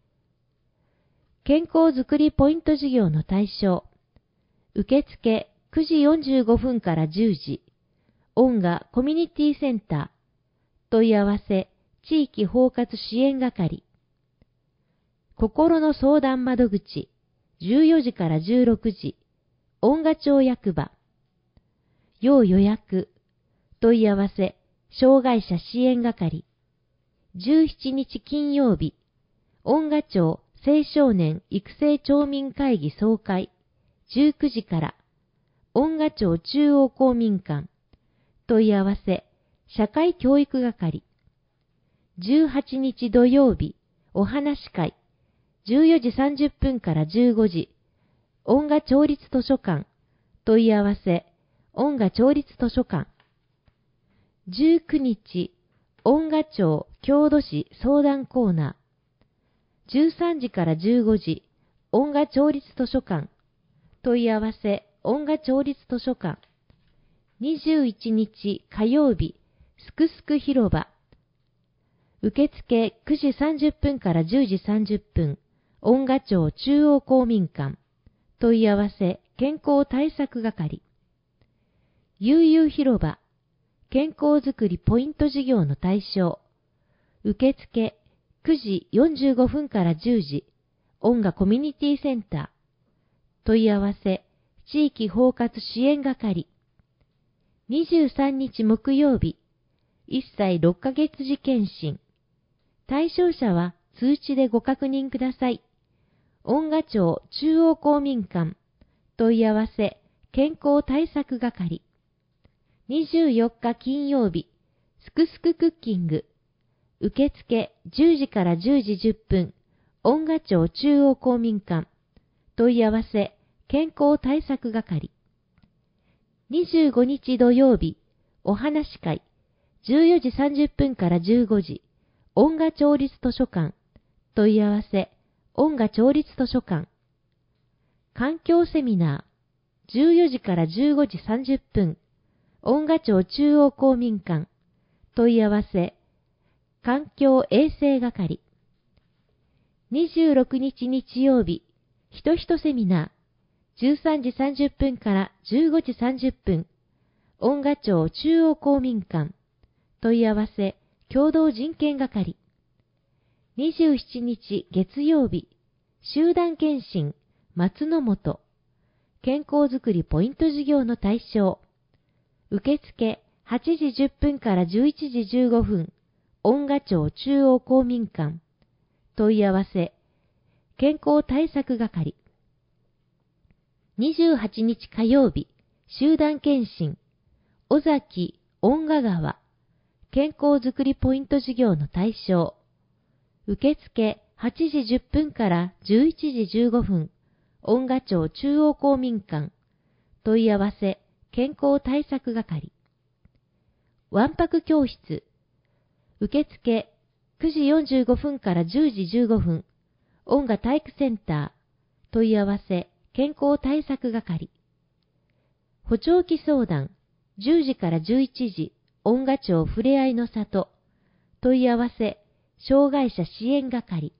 健康づくりポイント事業の対象。受付くじよんじゅうごふんからじゅうじ、恩賀コミュニティセンター、問い合わせ、地域包括支援係。心の相談窓口、じゅうよじからじゅうろくじ、恩賀町役場。要予約、問い合わせ、障害者支援係。じゅうしちにち金曜日、恩賀町青少年育成町民会議総会、じゅうくじから、恩賀町中央公民館、問い合わせ、社会教育係。じゅうはちにち土曜日、お話し会、じゅうよじさんじゅっぷんからじゅうごじ、恩賀町立図書館、問い合わせ、恩賀町立図書館。じゅうくにち、恩賀町郷土史相談コーナー。じゅうさんじからじゅうごじ、恩賀町立図書館。問い合わせ、恩賀町立図書館。にじゅういちにち火曜日、すくすく広場。受付くじさんじゅっぷんからじゅうじさんじゅっぷん、恩賀町中央公民館。問い合わせ、健康対策係。悠々広場、健康づくりポイント事業の対象。受付くじよんじゅうごふんからじゅうじ、恩賀コミュニティセンター。問い合わせ、地域包括支援係。にじゅうさんにち木曜日、いっさいろっかげつ時検診。対象者は通知でご確認ください。恩賀町中央公民館。問い合わせ、健康対策係。にじゅうよっか金曜日、すくすくクッキング。受付じゅうじからじゅうじじゅっぷん、恩賀町中央公民館。問い合わせ、健康対策係。にじゅうごにち土曜日、お話し会、じゅうよじさんじゅっぷんからじゅうごじ、恩賀町立図書館。問い合わせ、恩賀町立図書館。環境セミナー、じゅうよじからじゅうごじさんじゅっぷん、恩賀町中央公民館。問い合わせ、環境衛生係。にじゅうろくにち日曜日、ひとひとセミナー、じゅうさんじさんじゅっぷんからじゅうごじさんじゅっぷん、恩賀町中央公民館。問い合わせ、共同人権係。にじゅうしちにち月曜日、集団検診、松の本。健康づくりポイント事業の対象。受付はちじじゅっぷんからじゅういちじじゅうごふん、恩賀町中央公民館。問い合わせ、健康対策係。にじゅうはちにち火曜日、集団検診、尾崎恩賀川。健康づくりポイント事業の対象。受付はちじじゅっぷんからじゅういちじじゅうごふん、恩賀町中央公民館。問い合わせ、健康対策係。わんぱく教室。受付くじよんじゅうごふんからじゅうじじゅうごふん、恩賀体育センター。問い合わせ、健康対策係。補聴器相談、じゅうじからじゅういちじ、恩賀町ふれあいの里。問い合わせ、障害者支援係。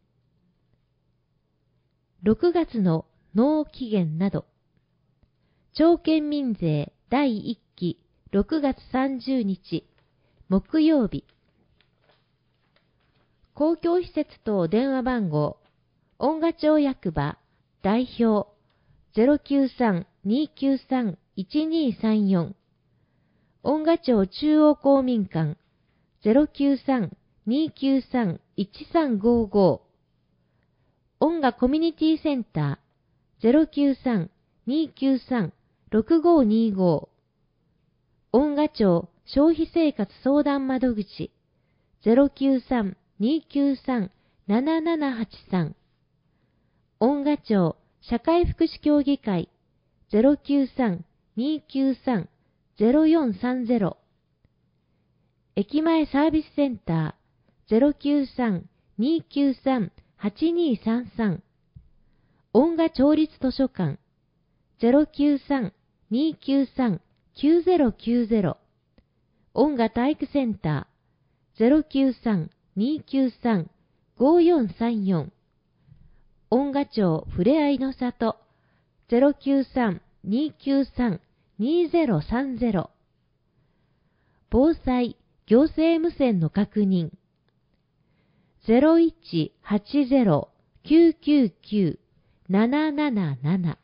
ろくがつの納期限など。町県民税だいいっきろくがつさんじゅうにち木曜日。公共施設等電話番号、恩賀町役場代表 ゼロきゅうさん にーきゅうさん いちにーさんよん、恩賀町中央公民館 ゼロきゅうさん にーきゅうさん いちさんごーごー、 音楽コミュニティセンター ゼロきゅうさん にーきゅうさん ろくごにーご。音楽庁消費生活相談窓口 ゼロきゅうさん にーきゅうさん ななななはちさん。音楽庁社会福祉協議会 ゼロきゅうさん にーきゅうさん ゼロよんさんゼロ。駅前サービスセンター ゼロきゅうさん にーきゅうさん はちにーさんさん。音楽町立図書館 ゼロきゅうさん にーきゅうさん きゅうゼロきゅうゼロ。音楽体育センター ゼロきゅうさん にーきゅうさん ごよんさんよん。音楽町ふれあいの里 ゼロきゅうさん にーきゅうさん にーゼロさんゼロ。防災行政無線の確認 ゼロいちはちゼロ きゅうきゅうきゅう ななななな。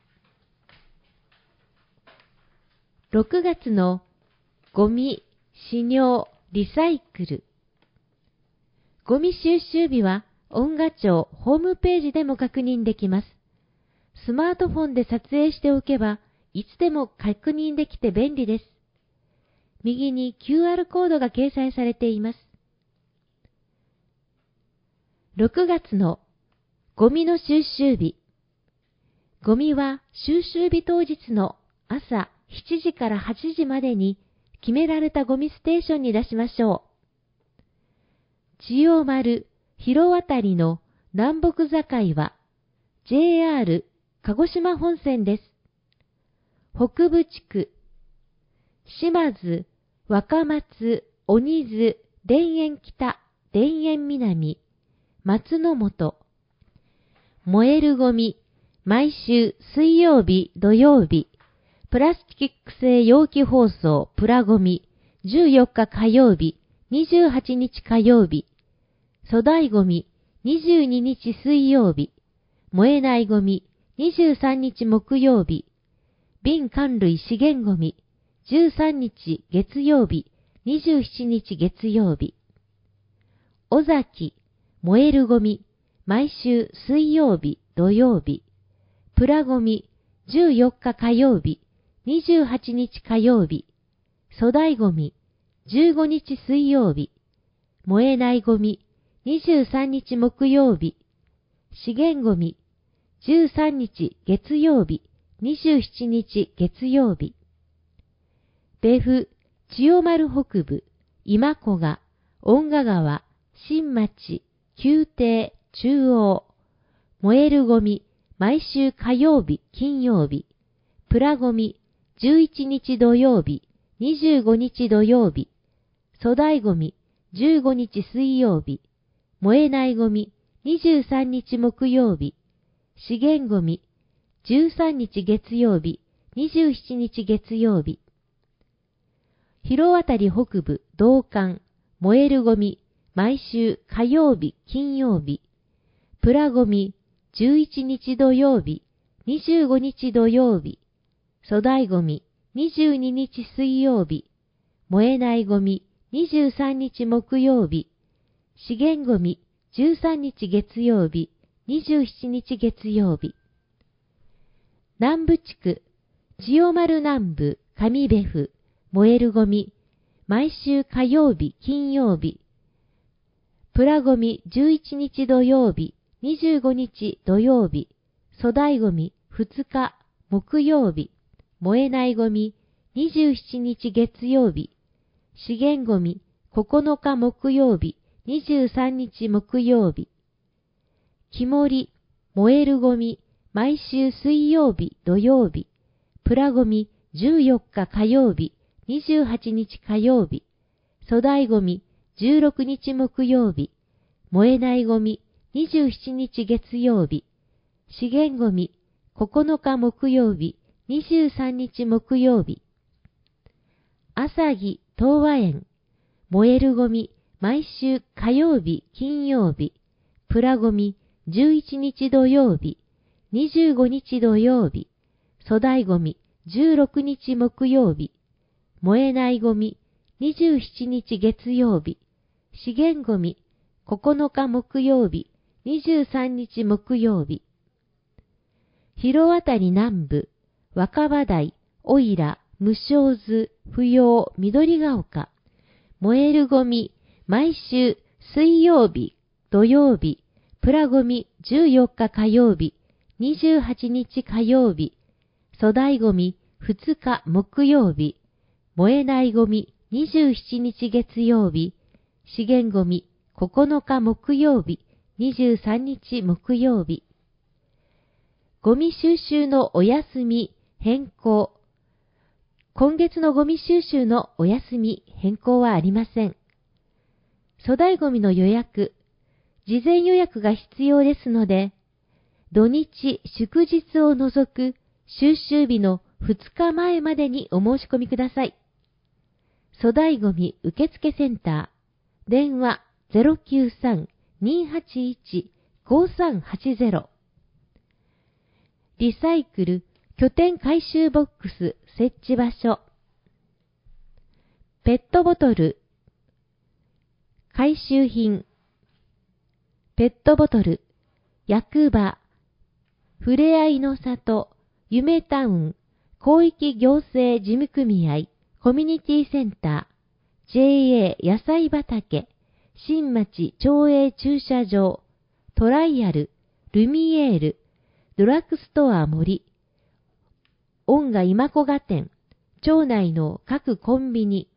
ろくがつのゴミ、飼料、リサイクル。ゴミ収集日は音楽庁ホームページでも確認できます。スマートフォンで撮影しておけばいつでも確認できて便利です。右に キューアール コードが掲載されています。ろくがつのゴミの収集日。ゴミは収集日当日の朝しちじからはちじまでに決められたゴミステーションに出しましょう。千代丸、広渡りの南北境は ジェイアール 鹿児島本線です。北部地区、島津、若松、鬼津、田園北、田園南、松の本。燃えるゴミ、毎週水曜日、土曜日。プラスチック製容器包装、プラゴミ、じゅうよっか火曜日、にじゅうはちにち火曜日。粗大ゴミ、にじゅうににち水曜日。燃えないゴミ、にじゅうさんにち木曜日。瓶缶類資源ゴミ、じゅうさんにち月曜日、にじゅうしちにち月曜日。尾崎、燃えるゴミ、毎週水曜日、土曜日。プラゴミ、じゅうよっか火曜日、にじゅうはちにち火曜日。粗大ゴミ、じゅうごにち水曜日。燃えないゴミ、にじゅうさんにち木曜日。資源ゴミ、じゅうさんにち月曜日、にじゅうしちにち月曜日。別府、千代丸北部、今古賀、遠賀川、新町、宮廷、中央。燃えるゴミ、毎週火曜日、金曜日。プラゴミ、じゅういちにち土曜日、にじゅうごにち土曜日。粗大ゴミ、じゅうごにち水曜日。燃えないゴミ、にじゅうさんにち木曜日。資源ゴミ、じゅうさんにち月曜日、にじゅうしちにち月曜日。広渡り北部、道館、燃えるゴミ、毎週火曜日、金曜日。プラゴミ、じゅういちにち土曜日、にじゅうごにち土曜日。粗大ゴミ、にじゅうににち水曜日。燃えないゴミ、にじゅうさんにち木曜日。資源ゴミ、じゅうさんにち月曜日、にじゅうしちにち月曜日。南部地区、千代丸南部、上別府、燃えるゴミ、毎週火曜日、金曜日。プラゴミ、じゅういちにち土曜日、にじゅうごにち土曜日。粗大ゴミ、ふつか、木曜日。燃えないゴミ、にじゅうしちにち月曜日。資源ゴミ、ここのか木曜日、にじゅうさんにち木曜日。木森、燃えるゴミ、毎週水曜日、土曜日。プラゴミ、じゅうよっか火曜日、にじゅうはちにち火曜日。粗大ゴミ、じゅうろくにち木曜日。燃えないゴミ、にじゅうしちにち月曜日。資源ゴミ、ここのか木曜日、にじゅうさんにち木曜日。朝木、東和園、燃えるゴミ、毎週火曜日、金曜日。プラゴミ、じゅういちにち土曜日、にじゅうごにち土曜日。粗大ゴミ、じゅうろくにち木曜日。燃えないゴミ、にじゅうしちにち月曜日。資源ゴミ、ここのか木曜日、 にじゅうさんにち木曜日。広渡り南部、若葉台、おいら、無償図、不要、緑が丘。燃えるゴミ、毎週水曜日、土曜日、プラゴミじゅうよっか火曜日、にじゅうはちにち火曜日、粗大ゴミふつか木曜日、燃えないゴミにじゅうしちにち月曜日、資源ゴミここのか木曜日、にじゅうさんにち木曜日。ゴミ収集のお休み変更。今月のゴミ収集のお休み変更はありません。粗大ゴミの予約、事前予約が必要ですので、土日祝日を除く収集日のふつかまえまでにお申し込みください。粗大ゴミ受付センター、電話 ゼロきゅうさん にーはちいち ごさんはちゼロ。リサイクル拠点回収ボックス設置場所。ペットボトル、回収品、ペットボトル、役場、ふれあいの里、夢タウン、広域行政事務組合、コミュニティセンター、ジェーエー 野菜畑、新町町営駐車場、トライアル、ルミエール、ドラッグストア森、音楽今小賀店、町内の各コンビニ、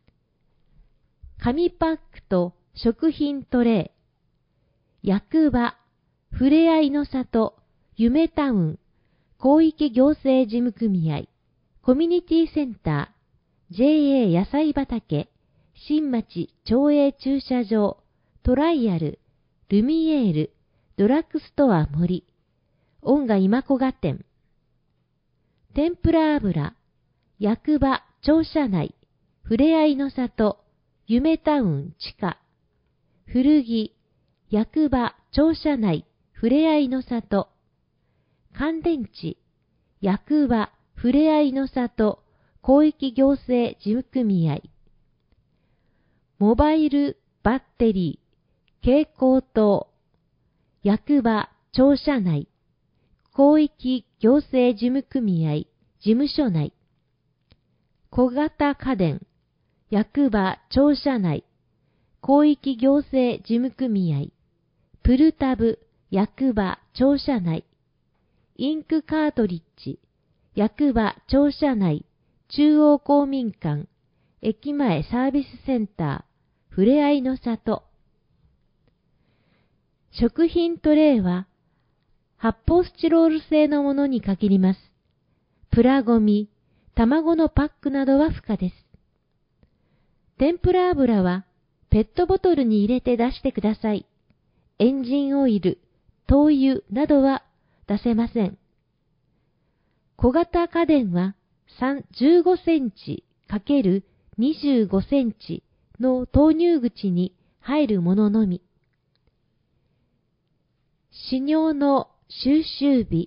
紙パックと食品トレイ、役場、ふれあいの里、夢タウン、広域行政事務組合、コミュニティセンター、ジェーエー 野菜畑、新町町営駐車場、トライアル、ルミエール、ドラッグストア森、音楽今小賀店、天ぷら油、役場庁舎内、ふれあいの里、夢タウン地下、古着、役場庁舎内、ふれあいの里、乾電池、役場ふれあいの里、広域行政事務組合、モバイルバッテリー、蛍光灯、役場庁舎内、広域行政事務組合、事務所内、小型家電、役場庁舎内、広域行政事務組合、プルタブ、役場庁舎内、インクカートリッジ、役場庁舎内、中央公民館、駅前サービスセンター、ふれあいの里。食品トレイは、発泡スチロール製のものに限ります。プラゴミ、卵のパックなどは不可です。天ぷら油はペットボトルに入れて出してください。エンジンオイル、灯油などは出せません。小型家電はじゅうごセンチ×にじゅうごセンチの投入口に入るもののみ。飼料の収集日。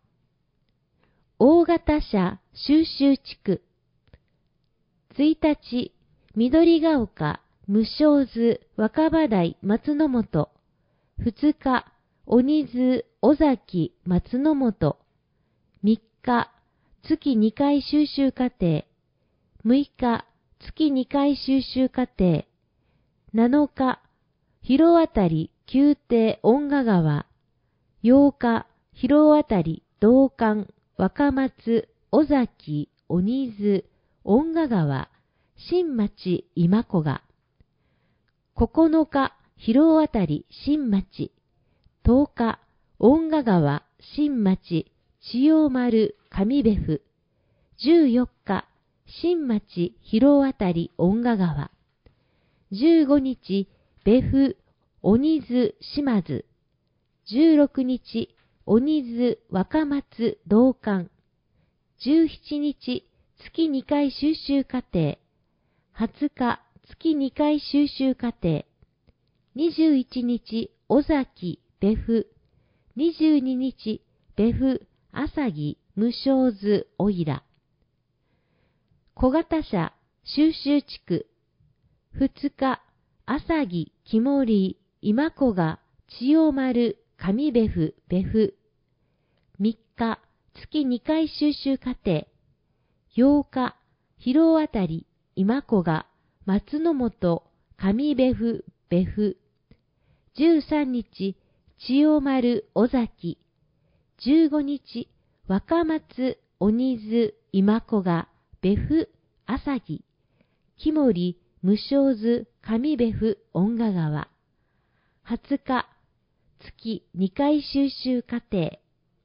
大型車収集地区。いちにち、緑が丘、無償図、若葉台、松の本。ふつか、鬼津、尾崎、松の本。みっか、月にかい収集過程。むいか、月にかい収集過程。なのか、広渡り、宮廷、恩賀川。ようか、広渡り、道館、若松、尾崎、鬼津、恩賀川、新町、今小賀。ここのか、広渡り、新町。とおか、恩賀川、新町、千代丸、上部府。じゅうよっか、新町、広渡り、恩賀川。じゅうごにち、部府、鬼津、島津。じゅうろくにち、鬼津、若松、道館。じゅうしちにち、月にかい収集過程。はつか、月にかい収集過程。にじゅういちにち、尾崎、部府。にじゅうににち、部府、朝木、無償図、おいら。小型車、収集地区。ふつか、朝木、木森、今小賀、 千代丸上別府別府。みっか、月にかい収集課程。ようか、広尾あたり今子が松の本上別府別府。じゅうさんにち、千代丸尾崎。じゅうごにち、若松鬼津今子が別府朝木。木森無償図上別府恩賀川。はつか、月にかい収集課程。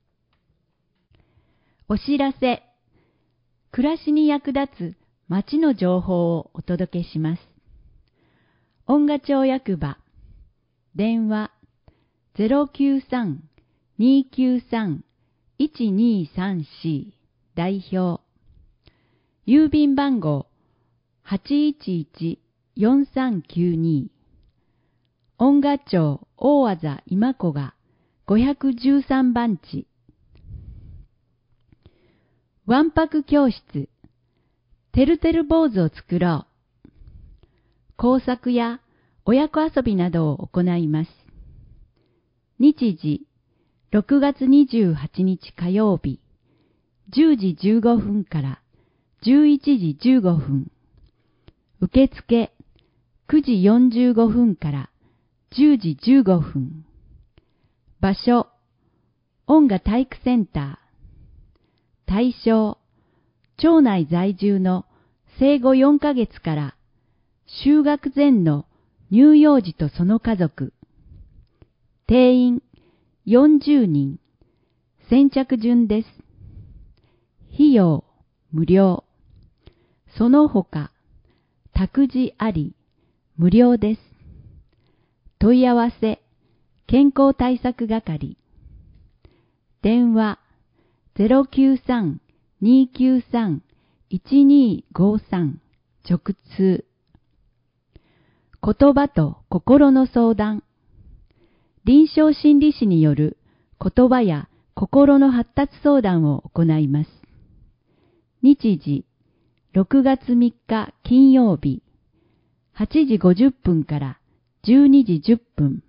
お知らせ。暮らしに役立つ町の情報をお届けします。恩賀町役場。電話 ゼロきゅうさん にーきゅうさん いちにーさんよん 代表。郵便番号 はちいちいちよんさんきゅうに。恩賀町大字今子がごひゃくじゅうさんばんち。わんぱく教室。てるてる坊主を作ろう。工作や親子遊びなどを行います。日時、ろくがつにじゅうはちにち火曜日、じゅうじじゅうごふんからじゅういちじじゅうごふん。受付、くじよんじゅうごふんからじゅうじじゅうごふん。場所、恩賀体育センター。対象、町内在住の生後よんかげつから就学前の乳幼児とその家族。定員よんじゅうにん。先着順です。費用無料。その他、託児あり、無料です。問い合わせ、健康対策係。電話ゼロきゅうさん にーきゅうさん いちにーごさん 直通。言葉と心の相談。臨床心理士による言葉や心の発達相談を行います。日時、ろくがつみっか金曜日、はちじごじゅっぷんからじゅうにじじゅっぷん。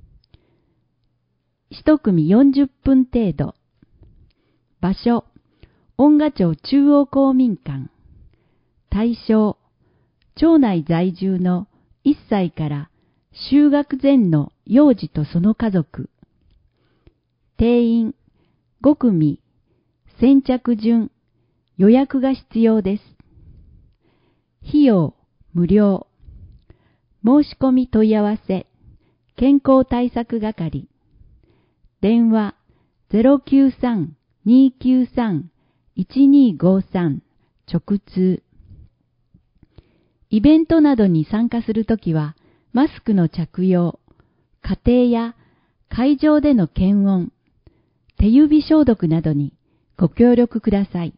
一組よんじゅっぷん程度。場所、恩賀町中央公民館。対象、町内在住のいっさいから就学前の幼児とその家族。定員ごくみ。先着順。予約が必要です。費用無料。申し込み問い合わせ、健康対策係。電話ゼロきゅうさん にーきゅうさん いちにーごさん 直通。イベントなどに参加するときは、マスクの着用、家庭や会場での検温、手指消毒などにご協力ください。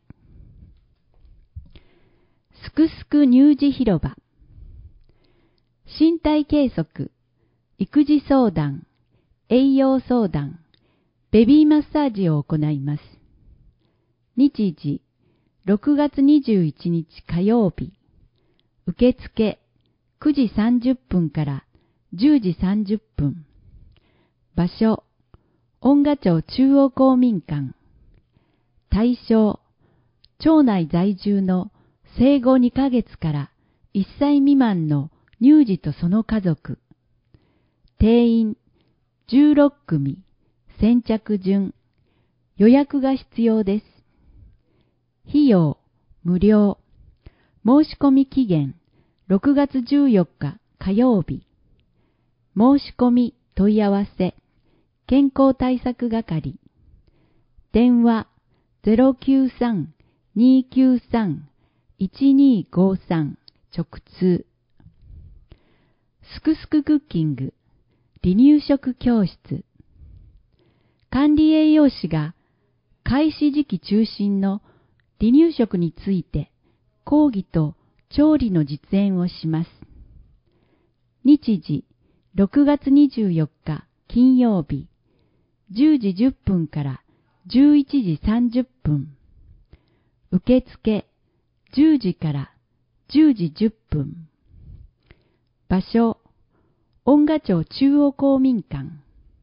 すくすく乳児広場。身体計測、育児相談、栄養相談、ベビーマッサージを行います。日時、ろくがつにじゅういちにち火曜日。受付、くじさんじゅっぷんからじゅうじさんじゅっぷん。場所、恩賀町中央公民館。対象、町内在住の生後にかげつからいっさい未満の乳児とその家族。定員じゅうろっくみ。先着順。予約が必要です。費用無料。申し込み期限ろくがつじゅうよっか火曜日。申し込み問い合わせ、健康対策係。電話ゼロきゅうさん にーきゅうさん いちにーごさん 直通。すくすくクッキング、離乳食教室。管理栄養士が開始時期中心の離乳食について講義と調理の実演をします。日時、ろくがつにじゅうよっか金曜日、じゅうじじゅっぷんからじゅういちじさんじゅっぷん。受付、じゅうじからじゅうじじゅっぷん。場所、恩賀町中央公民館。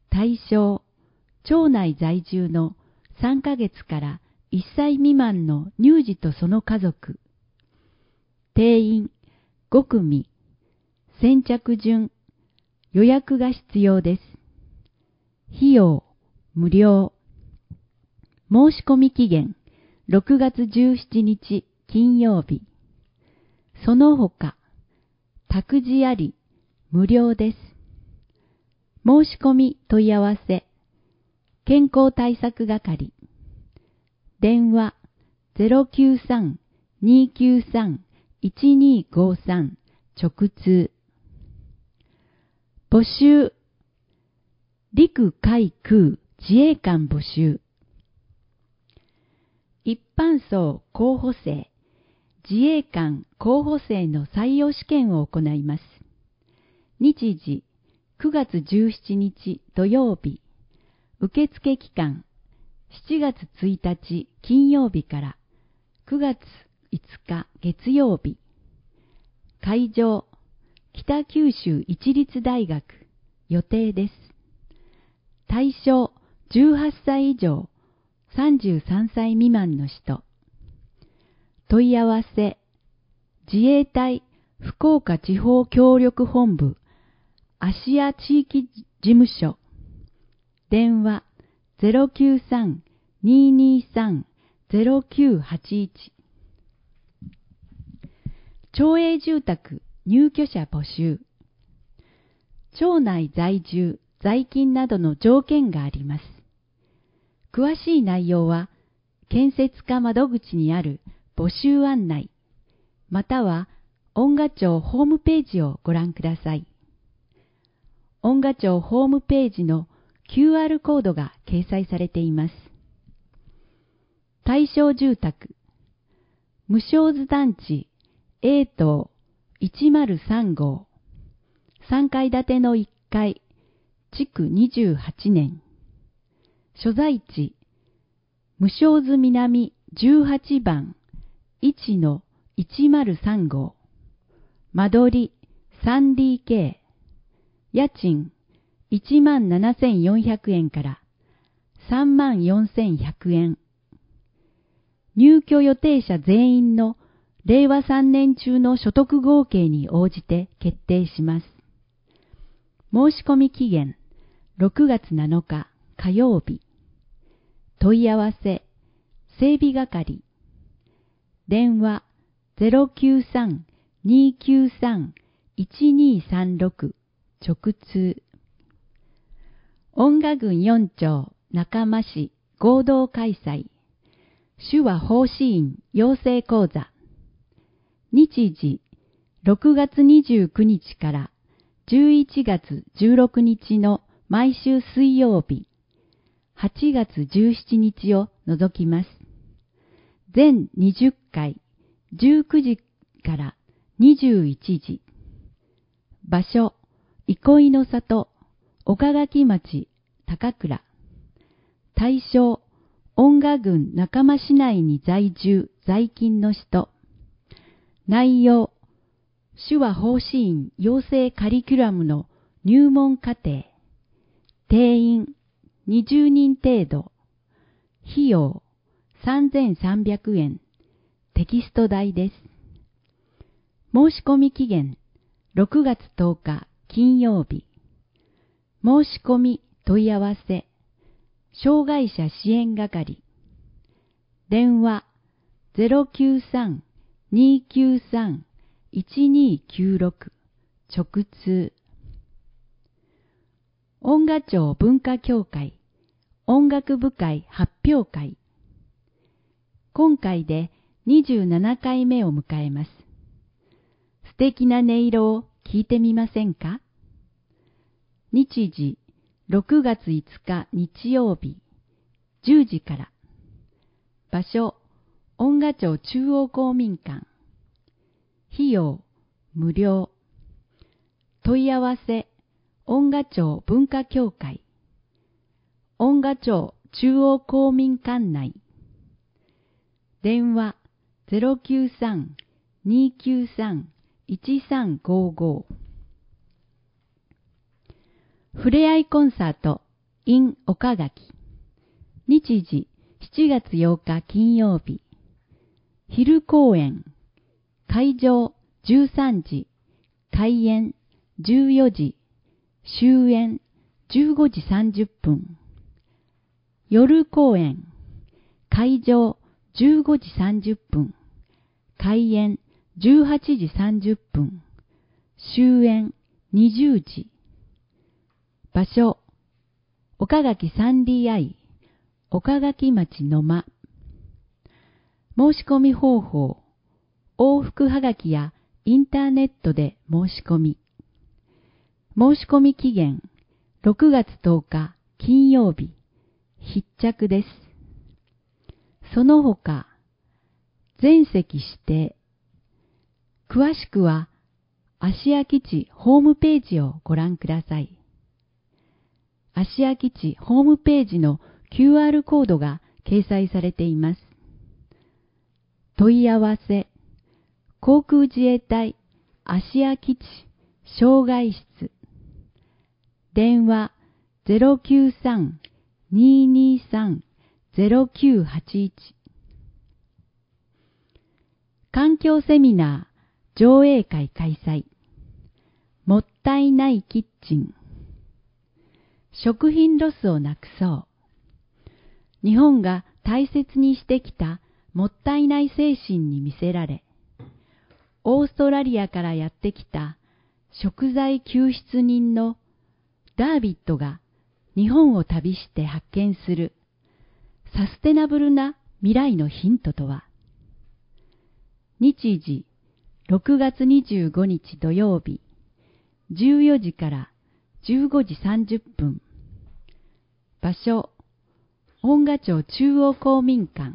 対象、町内在住のさんかげつからいっさい未満の乳児とその家族。定員ごくみ。先着順。予約が必要です。費用無料。申し込み期限ろくがつじゅうしちにち金曜日。その他、託児あり無料です。申し込み問い合わせ。健康対策係。電話 ゼロきゅうさん にーきゅうさん いちにーごさん 直通。募集。陸海空自衛官募集。一般層候補生、自衛官候補生の採用試験を行います。日時くがつじゅうしちにち土曜日。受付期間しちがつついたち金曜日からくがついつか月曜日。会場北九州市立大学予定です。対象じゅうはっさい以上さんじゅうさんさい未満の人。問い合わせ自衛隊福岡地方協力本部芦屋地域事務所。電話 ゼロきゅうさん にーにーさん ゼロきゅうはちいち。町営住宅入居者募集。町内在住、在勤などの条件があります。詳しい内容は建設課窓口にある募集案内、または恩賀町ホームページをご覧ください。恩賀町ホームページの キューアール コードが掲載されています。対象住宅無償図団地 A 棟いちまるさんごうさんかい建てのいっかい築にじゅうはちねん。所在地無償図南じゅうはちばん いちのいちまるさんごう。間取り スリーディーケー。家賃いちまんななせんよんひゃくえんからさんまんよんせんひゃくえん。入居予定者全員のれいわさんねん中の所得合計に応じて決定します。申し込み期限ろくがつなのか火曜日。問い合わせ整備係。電話 ゼロきゅうさん にーきゅうさん いちにーさんろく 直通。恩賀郡よん町中間市合同開催手話奉仕員養成講座。日時ろくがつにじゅうくにちからじゅういちがつじゅうろくにちの毎週水曜日、はちがつじゅうしちにちを除きます。全にじゅっかい、じゅうくじからにじゅういちじ。場所、憩いの里、岡垣町、高倉。対象、恩賀郡中間市内に在住、在勤の人。内容、手話奉仕員養成カリキュラムの入門課程。定員にじゅうにん程度。費用さんぜんさんびゃくえん。テキスト代です。申し込み期限ろくがつとおか金曜日。申し込み問い合わせ障害者支援係。電話 ゼロきゅうさん にーきゅうさん いちにーきゅうろく 直通。恩賀町文化協会音楽部会発表会。今回でにじゅうななかいめを迎えます。素敵な音色を聞いてみませんか？日時ろくがついつか日曜日じゅうじから。場所恩賀町中央公民館。費用無料。問い合わせ恩賀町文化協会恩賀町中央公民館内。電話 ゼロきゅうさん にーきゅうさん いちさんごご。ふれあいコンサート in 岡垣。日時しちがつようか金曜日。昼公演。会場じゅうさんじ。開演じゅうよじ。終演じゅうごじさんじゅっぷん。夜公演。会場じゅうごじさんじゅっぷん。開演じゅうはちじさんじゅっぷん。終演にじゅうじ。場所、岡垣 スリーディーアイ、岡垣町の間。申し込み方法、往復はがきやインターネットで申し込み。申し込み期限、ろくがつとおか金曜日、必着です。その他、全席指定。詳しくは、芦屋基地ホームページをご覧ください。芦屋基地ホームページの キューアール コードが掲載されています。問い合わせ、航空自衛隊芦屋基地障害室。電話 ゼロきゅうさん にーにーさん ゼロきゅうはちいち。環境セミナー上映会開催。もったいないキッチン。食品ロスをなくそう。日本が大切にしてきたもったいない精神に魅せられ、オーストラリアからやってきた食材救出人のダービッドが日本を旅して発見するサステナブルな未来のヒントとは。日時ろくがつにじゅうごにち土曜日、じゅうよじからじゅうごじさんじゅっぷん。場所、恩賀町中央公民館。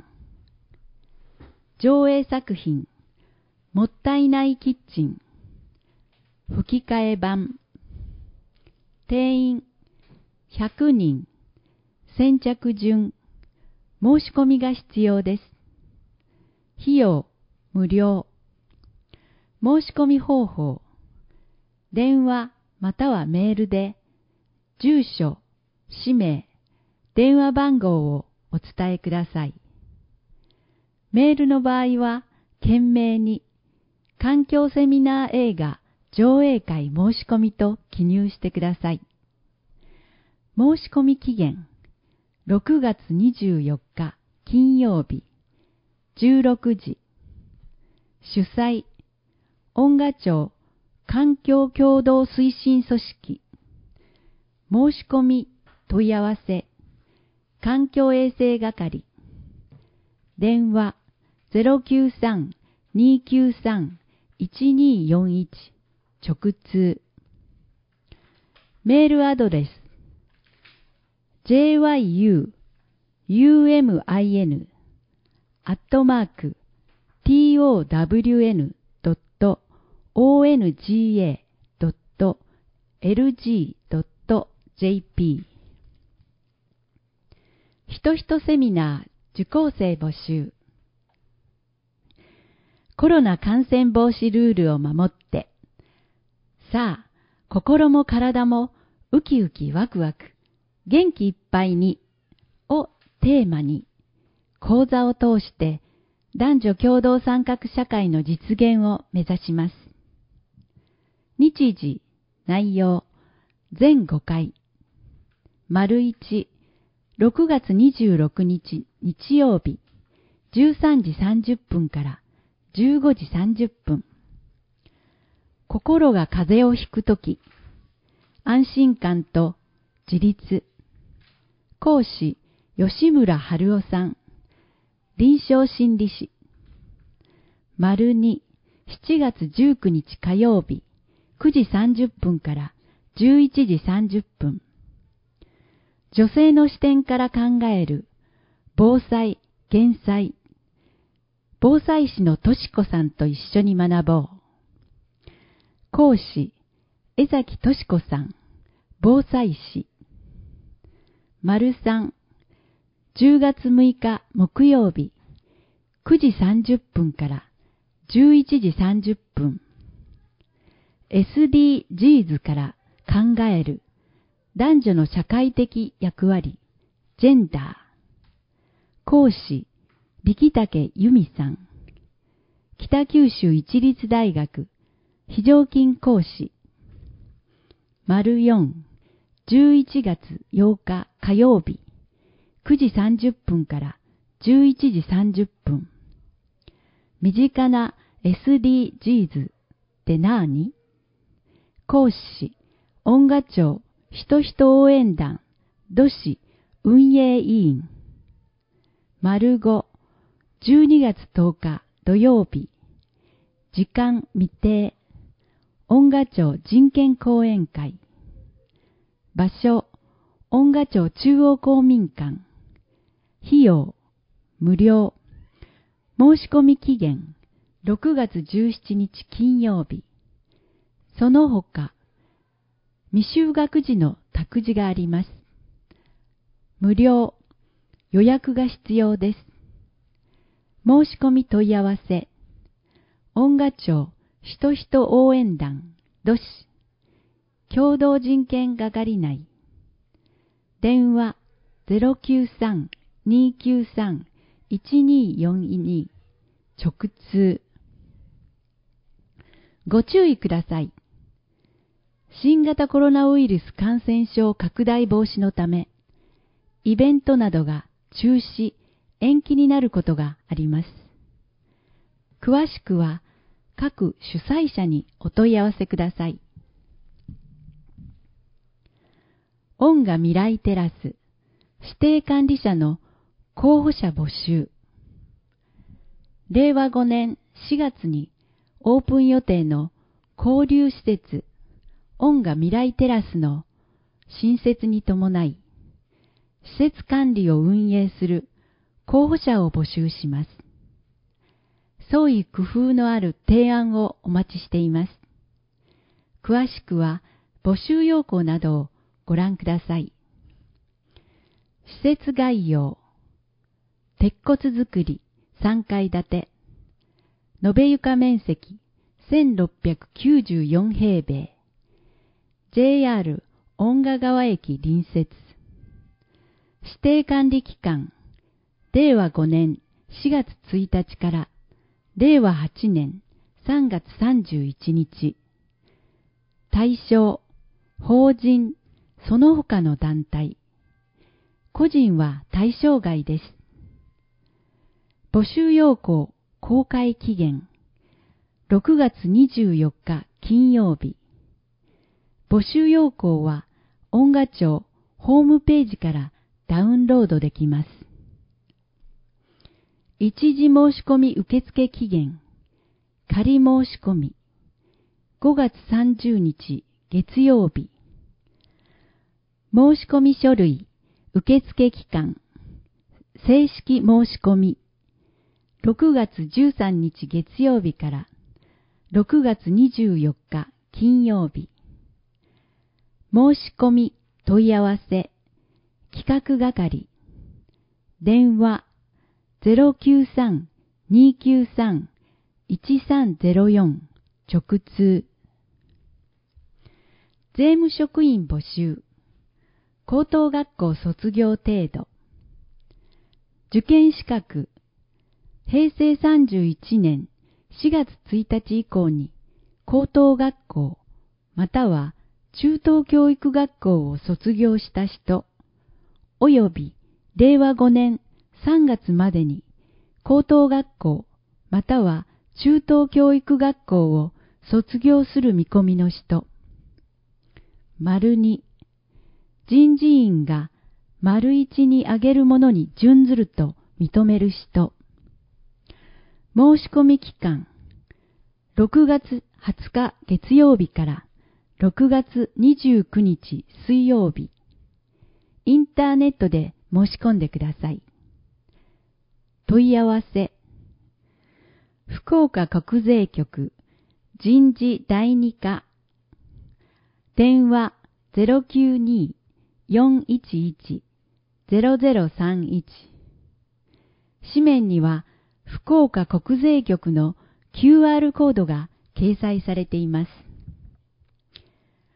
上映作品、もったいないキッチン。吹き替え版。定員ひゃくにん。先着順。申し込みが必要です。費用、無料。申し込み方法。電話またはメールで、住所、氏名、電話番号をお伝えください。メールの場合は、懸命に、環境セミナー映画上映会申し込みと記入してください。申し込み期限、ろくがつにじゅうよっか金曜日、じゅうろくじ。主催、恩賀町環境協働推進組織。申し込み、問い合わせ、環境衛生係。電話 ゼロきゅうさん にーきゅうさん いちにーよんいち 直通。メールアドレス ジェイワイユーユーエムアイエヌ アットマーク ティーオーダブリューエヌ ドット オーエヌジーエー ドット エルジー ドット ジェーピー。ひとひとセミナー受講生募集。コロナ感染防止ルールを守って、さあ、心も体もウキウキワクワク、元気いっぱいにをテーマに、講座を通して男女共同参画社会の実現を目指します。日時、内容、全ごかい。丸いち、ろくがつにじゅうろくにち日曜日、じゅうさんじさんじゅっぷんからじゅうごじさんじゅっぷん。心が風邪をひくとき、安心感と自立。講師、吉村春夫さん。臨床心理士。丸に、しちがつじゅうくにち火曜日、くじさんじゅっぷんからじゅういちじさんじゅっぷん。女性の視点から考える防災・減災。防災士のとしこさんと一緒に学ぼう。講師、江崎としこさん、防災士。丸さん、じゅうがつむいか木曜日、くじさんじゅっぷんからじゅういちじさんじゅっぷん。エスディージーズ から考える男女の社会的役割、ジェンダー。講師、力武由美さん。北九州市立大学、非常勤講師。丸よん、じゅういちがつようか火曜日、くじさんじゅっぷんからじゅういちじさんじゅっぷん。身近な エスディージーズ って何？講師、音楽長、ひとひと応援団、土市運営委員。丸ご、じゅうにがつとおか土曜日、時間未定、音楽町人権講演会。場所、音楽町中央公民館。費用、無料。申し込み期限、ろくがつじゅうしちにち金曜日。その他、未就学児の託児があります。無料、予約が必要です。申し込み問い合わせ、音楽町ひとひと応援団、土市、共同人権係内。電話 ゼロきゅうさん にーきゅうさん いちにーよんに 直通。ご注意ください。新型コロナウイルス感染症拡大防止のため、イベントなどが中止、延期になることがあります。詳しくは各主催者にお問い合わせください。音楽未来テラス指定管理者の候補者募集。れいわごねんしがつにオープン予定の交流施設音楽未来テラスの新設に伴い、施設管理を運営する候補者を募集します。創意工夫のある提案をお待ちしています。詳しくは募集要項などをご覧ください。施設概要。鉄骨造りさんかい建て。延べ床面積せんろっぴゃくきゅうじゅうよんへいべい。ジェイアール 遠賀川駅隣接。指定管理期間、れいわごねんしがつついたちかられいわはちねんさんがつさんじゅういちにち。対象、法人、その他の団体。個人は対象外です。募集要項、公開期限、ろくがつにじゅうよっか金曜日。募集要項は音楽庁ホームページからダウンロードできます。一時申し込み受付期限、仮申し込み、ごがつさんじゅうにち月曜日。申し込み書類、受付期間、正式申し込み、ろくがつじゅうさんにち月曜日からろくがつにじゅうよっか金曜日。申し込み問い合わせ、企画係、電話 ゼロきゅうさん にーきゅうさん いちさんゼロよん 直通。税務職員募集。高等学校卒業程度。受験資格。へいせいさんじゅういちねんしがつついたち以降に高等学校または中等教育学校を卒業した人、およびれいわごねんさんがつまでに高等学校または中等教育学校を卒業する見込みの人。丸に、人事院が丸一に挙げるものに準ずると認める人。申し込み期間、ろくがつはつか月曜日からろくがつにじゅうくにち水曜日。インターネットで申し込んでください。問い合わせ。福岡国税局人事だいに課。電話 ゼロきゅうに よんいちいち ゼロゼロさんいち。紙面には福岡国税局の キューアール コードが掲載されています。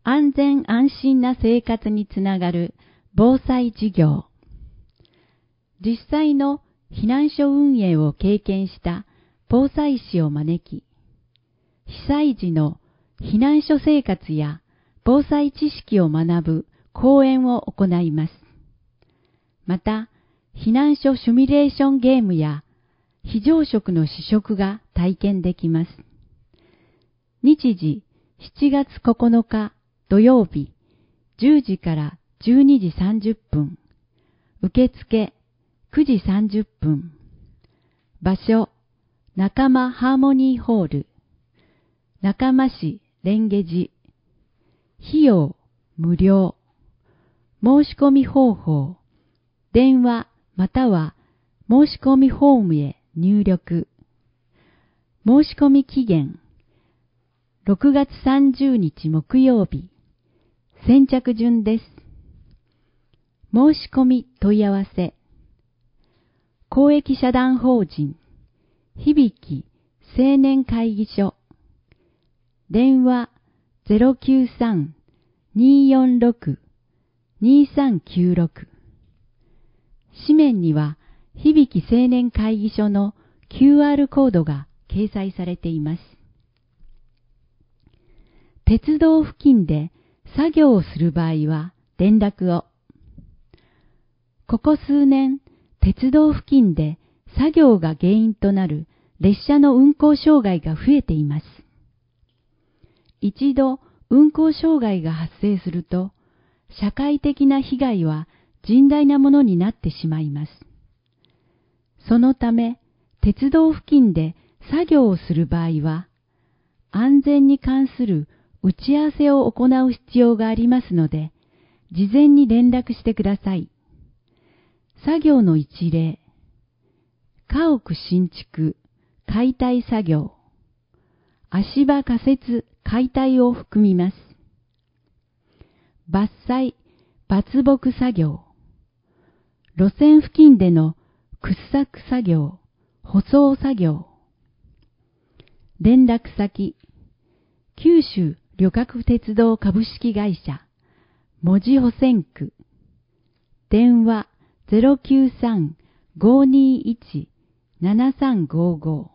安全安心な生活につながる防災事業。実際の避難所運営を経験した防災士を招き、被災時の避難所生活や防災知識を学ぶ講演を行います。また、避難所シミュレーションゲームや非常食の試食が体験できます。日時しちがつここのか土曜日じゅうじからじゅうにじさんじゅっぷん、受付くじさんじゅっぷん、場所仲間ハーモニーホール、中間市蓮華寺、費用無料、申し込み方法、電話または申し込みフォームへ入力。申し込み期限ろくがつさんじゅうにち木曜日、先着順です。申し込み問い合わせ、公益社団法人響青年会議所、電話 ゼロきゅうさん にーよんろく にーさんきゅうろく、紙面には響青年会議所の キューアール コードが掲載されています。鉄道付近で作業をする場合は連絡を。ここ数年、鉄道付近で作業が原因となる列車の運行障害が増えています。一度運行障害が発生すると、社会的な被害は甚大なものになってしまいます。そのため、鉄道付近で作業をする場合は、安全に関する打ち合わせを行う必要がありますので、事前に連絡してください。作業の一例、家屋新築、解体作業、足場仮設解体を含みます。伐採、伐木作業、路線付近での掘削作業、舗装作業。連絡先、九州旅客鉄道株式会社、門司保線区、電話 ゼロきゅうさん ごーにーいち ななさんごーご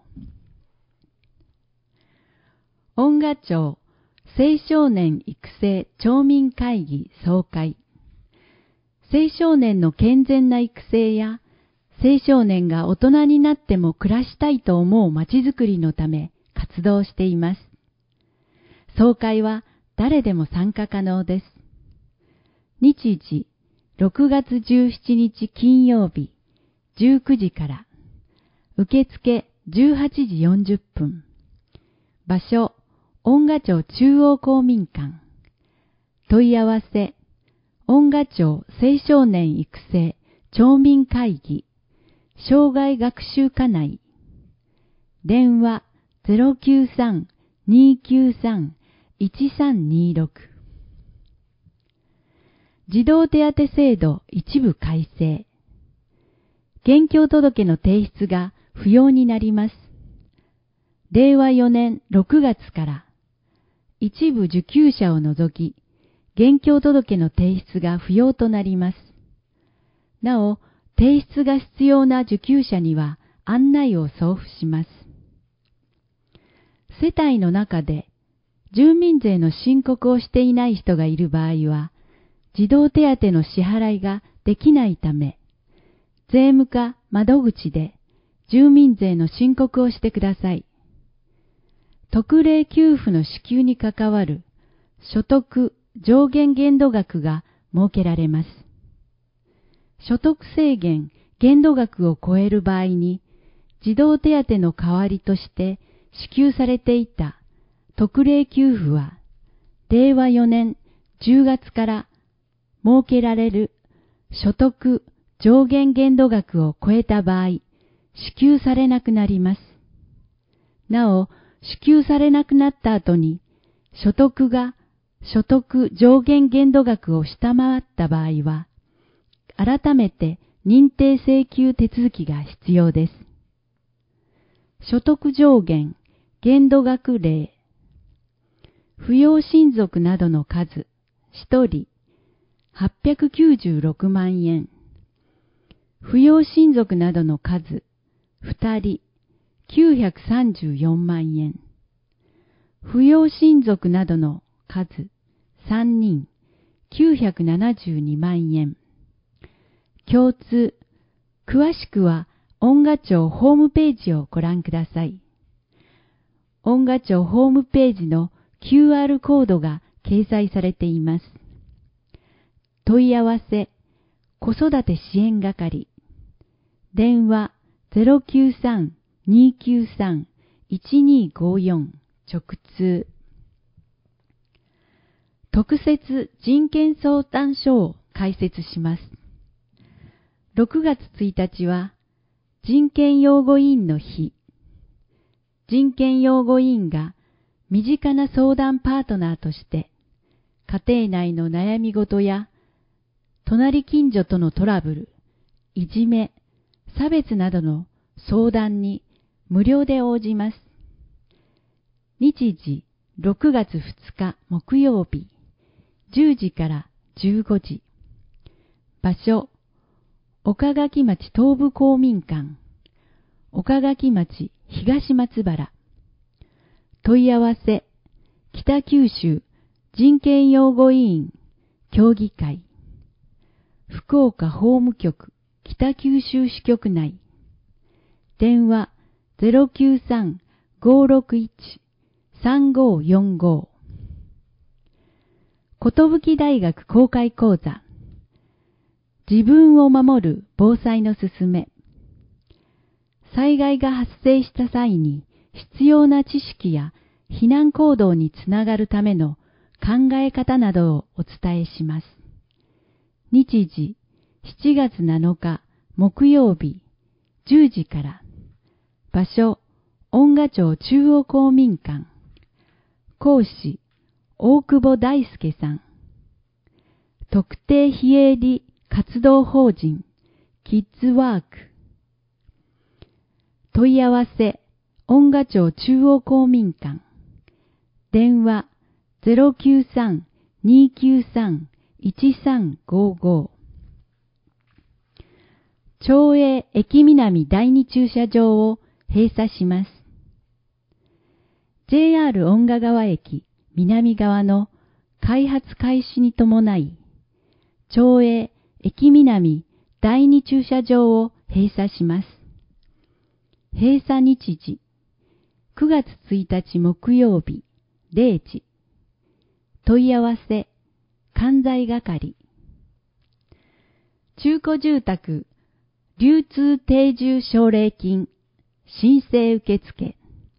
ー。恩賀町青少年育成町民会議総会。青少年の健全な育成や青少年が大人になっても暮らしたいと思うまちづくりのため活動しています。総会は誰でも参加可能です。日時ろくがつじゅうしちにち金曜日じゅうくじから、受付じゅうはちじよんじゅっぷん、場所恩賀町中央公民館、問い合わせ恩賀町青少年育成町民会議生涯学習課内、電話 ゼロきゅうさん にーきゅうさん いちさんにーろく。児童手当制度一部改正。現況届の提出が不要になります。れいわよねんろくがつから一部受給者を除き、現況届の提出が不要となります。なお、提出が必要な受給者には案内を送付します。世帯の中で住民税の申告をしていない人がいる場合は、児童手当の支払いができないため、税務課窓口で住民税の申告をしてください。特例給付の支給に関わる所得上限限度額が設けられます。所得制限限度額を超える場合に、児童手当の代わりとして支給されていた特例給付は、れいわよねんじゅうがつから設けられる所得上限限度額を超えた場合、支給されなくなります。なお、支給されなくなった後に、所得が所得上限限度額を下回った場合は、改めて認定請求手続きが必要です。所得上限限度額例。 扶養親族などの数、ひとり、はっぴゃくきゅうじゅうろくまんえん。扶養親族などの数、ふたり、きゅうひゃくさんじゅうよんまんえん。扶養親族などの数、さんにん、きゅうひゃくななじゅうにまんえん。共通、詳しくは、恩賀町ホームページをご覧ください。恩賀町ホームページの キューアール コードが掲載されています。問い合わせ、子育て支援係、電話 ゼロきゅうさん にーきゅうさん いちにーごよん 直通。特設人権相談所を開設します。ろくがつついたちは人権擁護委員の日。人権擁護委員が身近な相談パートナーとして家庭内の悩み事や隣近所とのトラブル、いじめ、差別などの相談に無料で応じます。日時ろくがつふつか木曜日、じゅうじからじゅうごじ。場所、岡垣町東部公民館、岡垣町東松原。問い合わせ、北九州人権擁護委員協議会、福岡法務局北九州支局内。電話 ゼロきゅうさん ごーろくいち さんごーよんご。寿大学公開講座、自分を守る防災のすすめ。災害が発生した際に必要な知識や避難行動につながるための考え方などをお伝えします。日時しちがつなのか木曜日じゅうじから。場所、恩賀町中央公民館。講師、大久保大輔さん。特定非営利活動法人キッズワーク。問い合わせ、恩賀町中央公民館。電話 ゼロきゅうさん にーきゅうさん いちさんごご。町営駅南第二駐車場を閉鎖します。ジェイアール 恩賀川駅南側の開発開始に伴い、町営駅南第二駐車場を閉鎖します。閉鎖日時、くがつついたち木曜日れいじ。問い合わせ、関西係。中古住宅、流通定住奨励金、申請受付。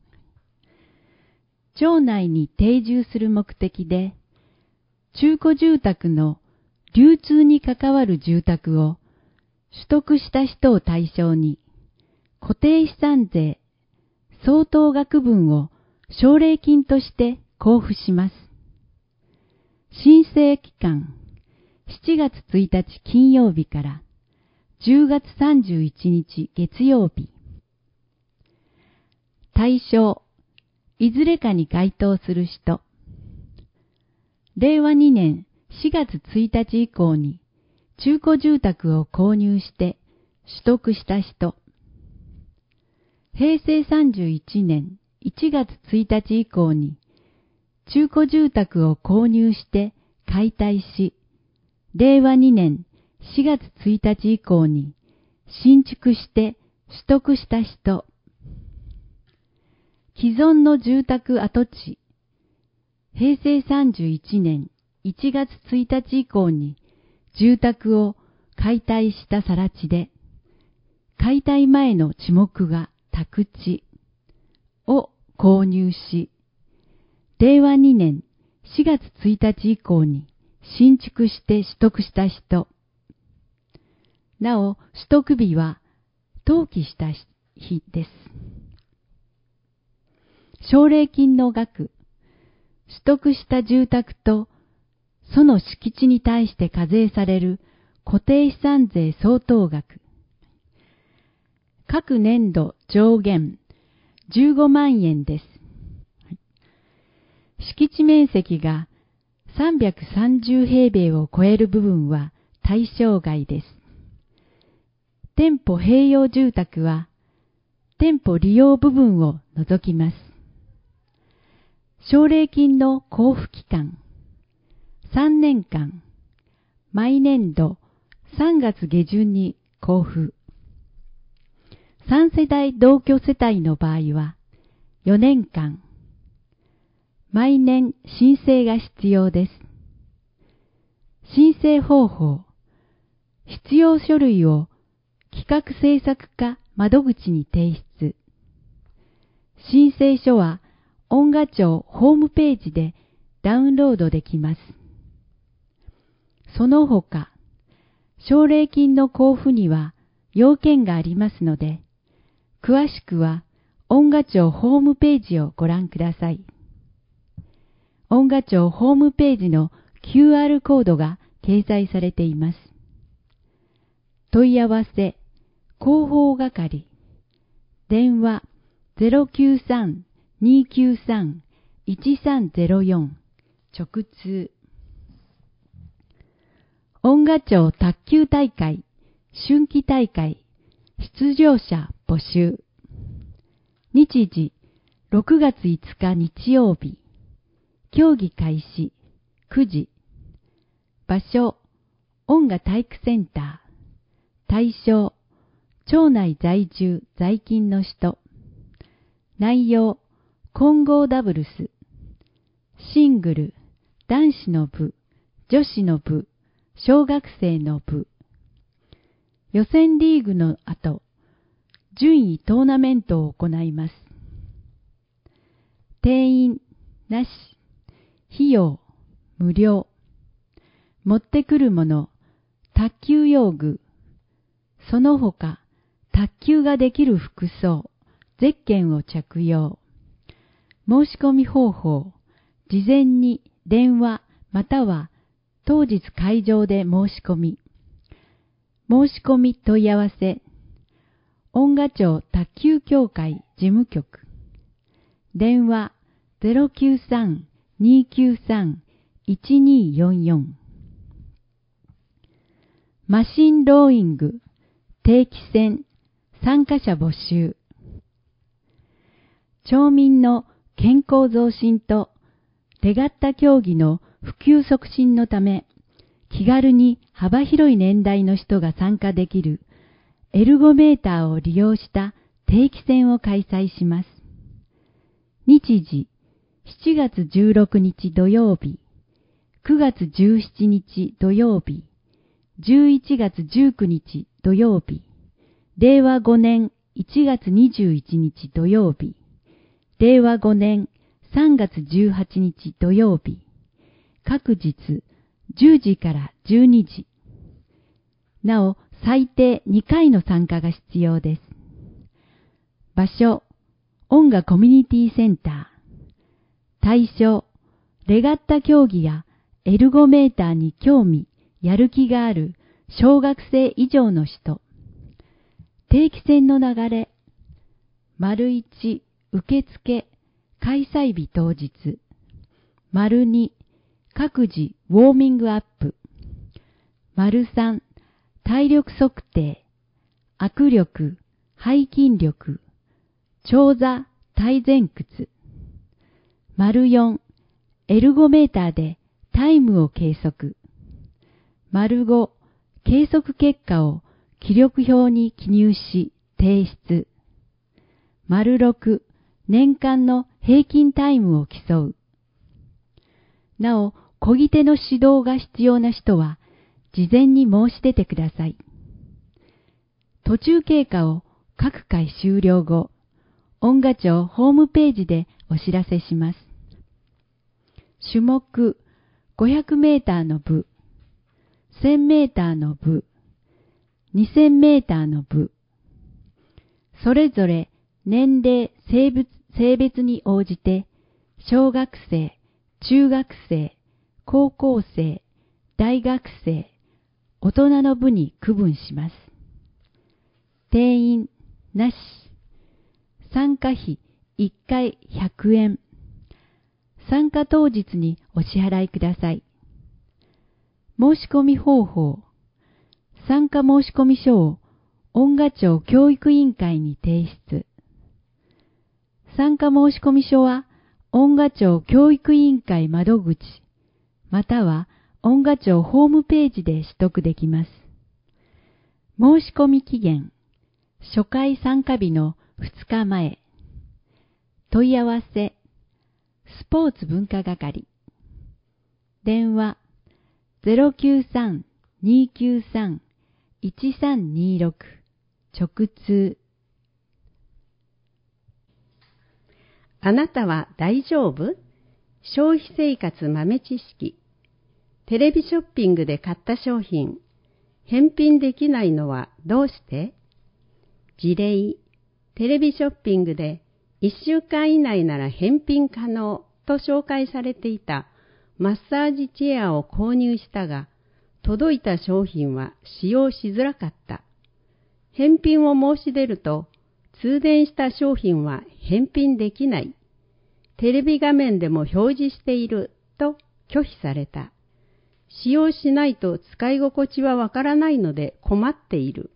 町内に定住する目的で、中古住宅の流通に関わる住宅を取得した人を対象に、固定資産税相当額分を奨励金として交付します。申請期間、しちがつついたち金曜日からじゅうがつさんじゅういちにち月曜日。対象、いずれかに該当する人。れいわにねんしがつついたち以降に中古住宅を購入して取得した人。へいせいさんじゅういちねんいちがつついたち以降に中古住宅を購入して解体し、れいわにねんしがつついたち以降に新築して取得した人。既存の住宅跡地、へいせいさんじゅういちねんいちがつついたち以降に住宅を解体した更地で、解体前の地目が宅地を購入し、れいわにねんしがつついたち以降に新築して取得した人。なお、取得日は登記した日です。奨励金の額、取得した住宅とその敷地に対して課税される固定資産税相当額。各年度上限じゅうごまんえんです。 敷地面積がさんびゃくさんじゅう平米を超える部分は対象外です。店舗併用住宅は店舗利用部分を除きます。奨励金の交付期間、さんねんかん、毎年度さんがつ下旬に交付。さん世代同居世帯の場合はよねんかん、毎年申請が必要です。申請方法、必要書類を企画制作課窓口に提出。申請書は音楽庁ホームページでダウンロードできます。その他、奨励金の交付には要件がありますので、詳しくは音楽庁ホームページをご覧ください。音楽庁ホームページの キューアール コードが掲載されています。問い合わせ、広報係、電話 ゼロきゅうさん にーきゅうさん いちさんゼロよん 直通。音楽庁卓球大会春季大会出場者募集。日時ろくがついつか日曜日。競技開始くじ。場所音楽体育センター。対象町内在住在勤の人。内容混合ダブルス、シングル、男子の部、女子の部、小学生の部。予選リーグの後、順位トーナメントを行います。定員なし、費用無料。持ってくるもの、卓球用具、その他、卓球ができる服装、ゼッケンを着用。申し込み方法、事前に電話または当日会場で申し込み。申し込み問い合わせ、音楽庁卓球協会事務局。電話 ゼロきゅうさん にーきゅうさん いちにーよんよん。マシンローイング定期戦参加者募集。町民の健康増進と手形競技の普及促進のため、気軽に幅広い年代の人が参加できるエルゴメーターを利用した定期戦を開催します。日時しちがつじゅうろくにち土曜日、くがつじゅうしちにち土曜日、じゅういちがつじゅうくにち土曜日、れいわごねんいちがつにじゅういちにち土曜日、れいわごねんさんがつじゅうはちにち土曜日、各日じゅうじからじゅうにじ。なお、最低にかいの参加が必要です。場所、音楽コミュニティセンター。対象、レガッタ競技やエルゴメーターに興味、やる気がある小学生以上の人。定期戦の流れ、丸いち、受付、開催日当日。丸に、各自ウォーミングアップ。丸さん、体力測定、握力、背筋力、長座、体前屈。丸よん、エルゴメーターでタイムを計測。丸ご、計測結果を記録表に記入し提出。丸ろく、年間の平均タイムを競う。なお、漕ぎ手の指導が必要な人は、事前に申し出てください。途中経過を各回終了後、音楽庁ホームページでお知らせします。種目、ごひゃくメーターの部、せんメーターの部、にせんメーターの部、それぞれ年齢、性別、性別に応じて、小学生、中学生、高校生、大学生、大人の部に区分します。定員なし。参加費いっかいひゃくえん。 参加当日にお支払いください。申し込み方法。参加申込書を音賀町教育委員会に提出。参加申込書は音賀町教育委員会窓口または音賀町ホームページで取得できます。申し込み期限、初回参加日のふつかまえ。問い合わせ、スポーツ文化係。電話、ゼロきゅうさん にーきゅうさん いちさんにーろく。直通。 あなたは大丈夫？消費生活豆知識。テレビショッピングで買った商品、返品できないのはどうして？事例、テレビショッピングでいっしゅうかん以内なら返品可能と紹介されていたマッサージチェアを購入したが、届いた商品は使用しづらかった。返品を申し出ると、通電した商品は返品できない。テレビ画面でも表示していると拒否された。使用しないと使い心地はわからないので困っている。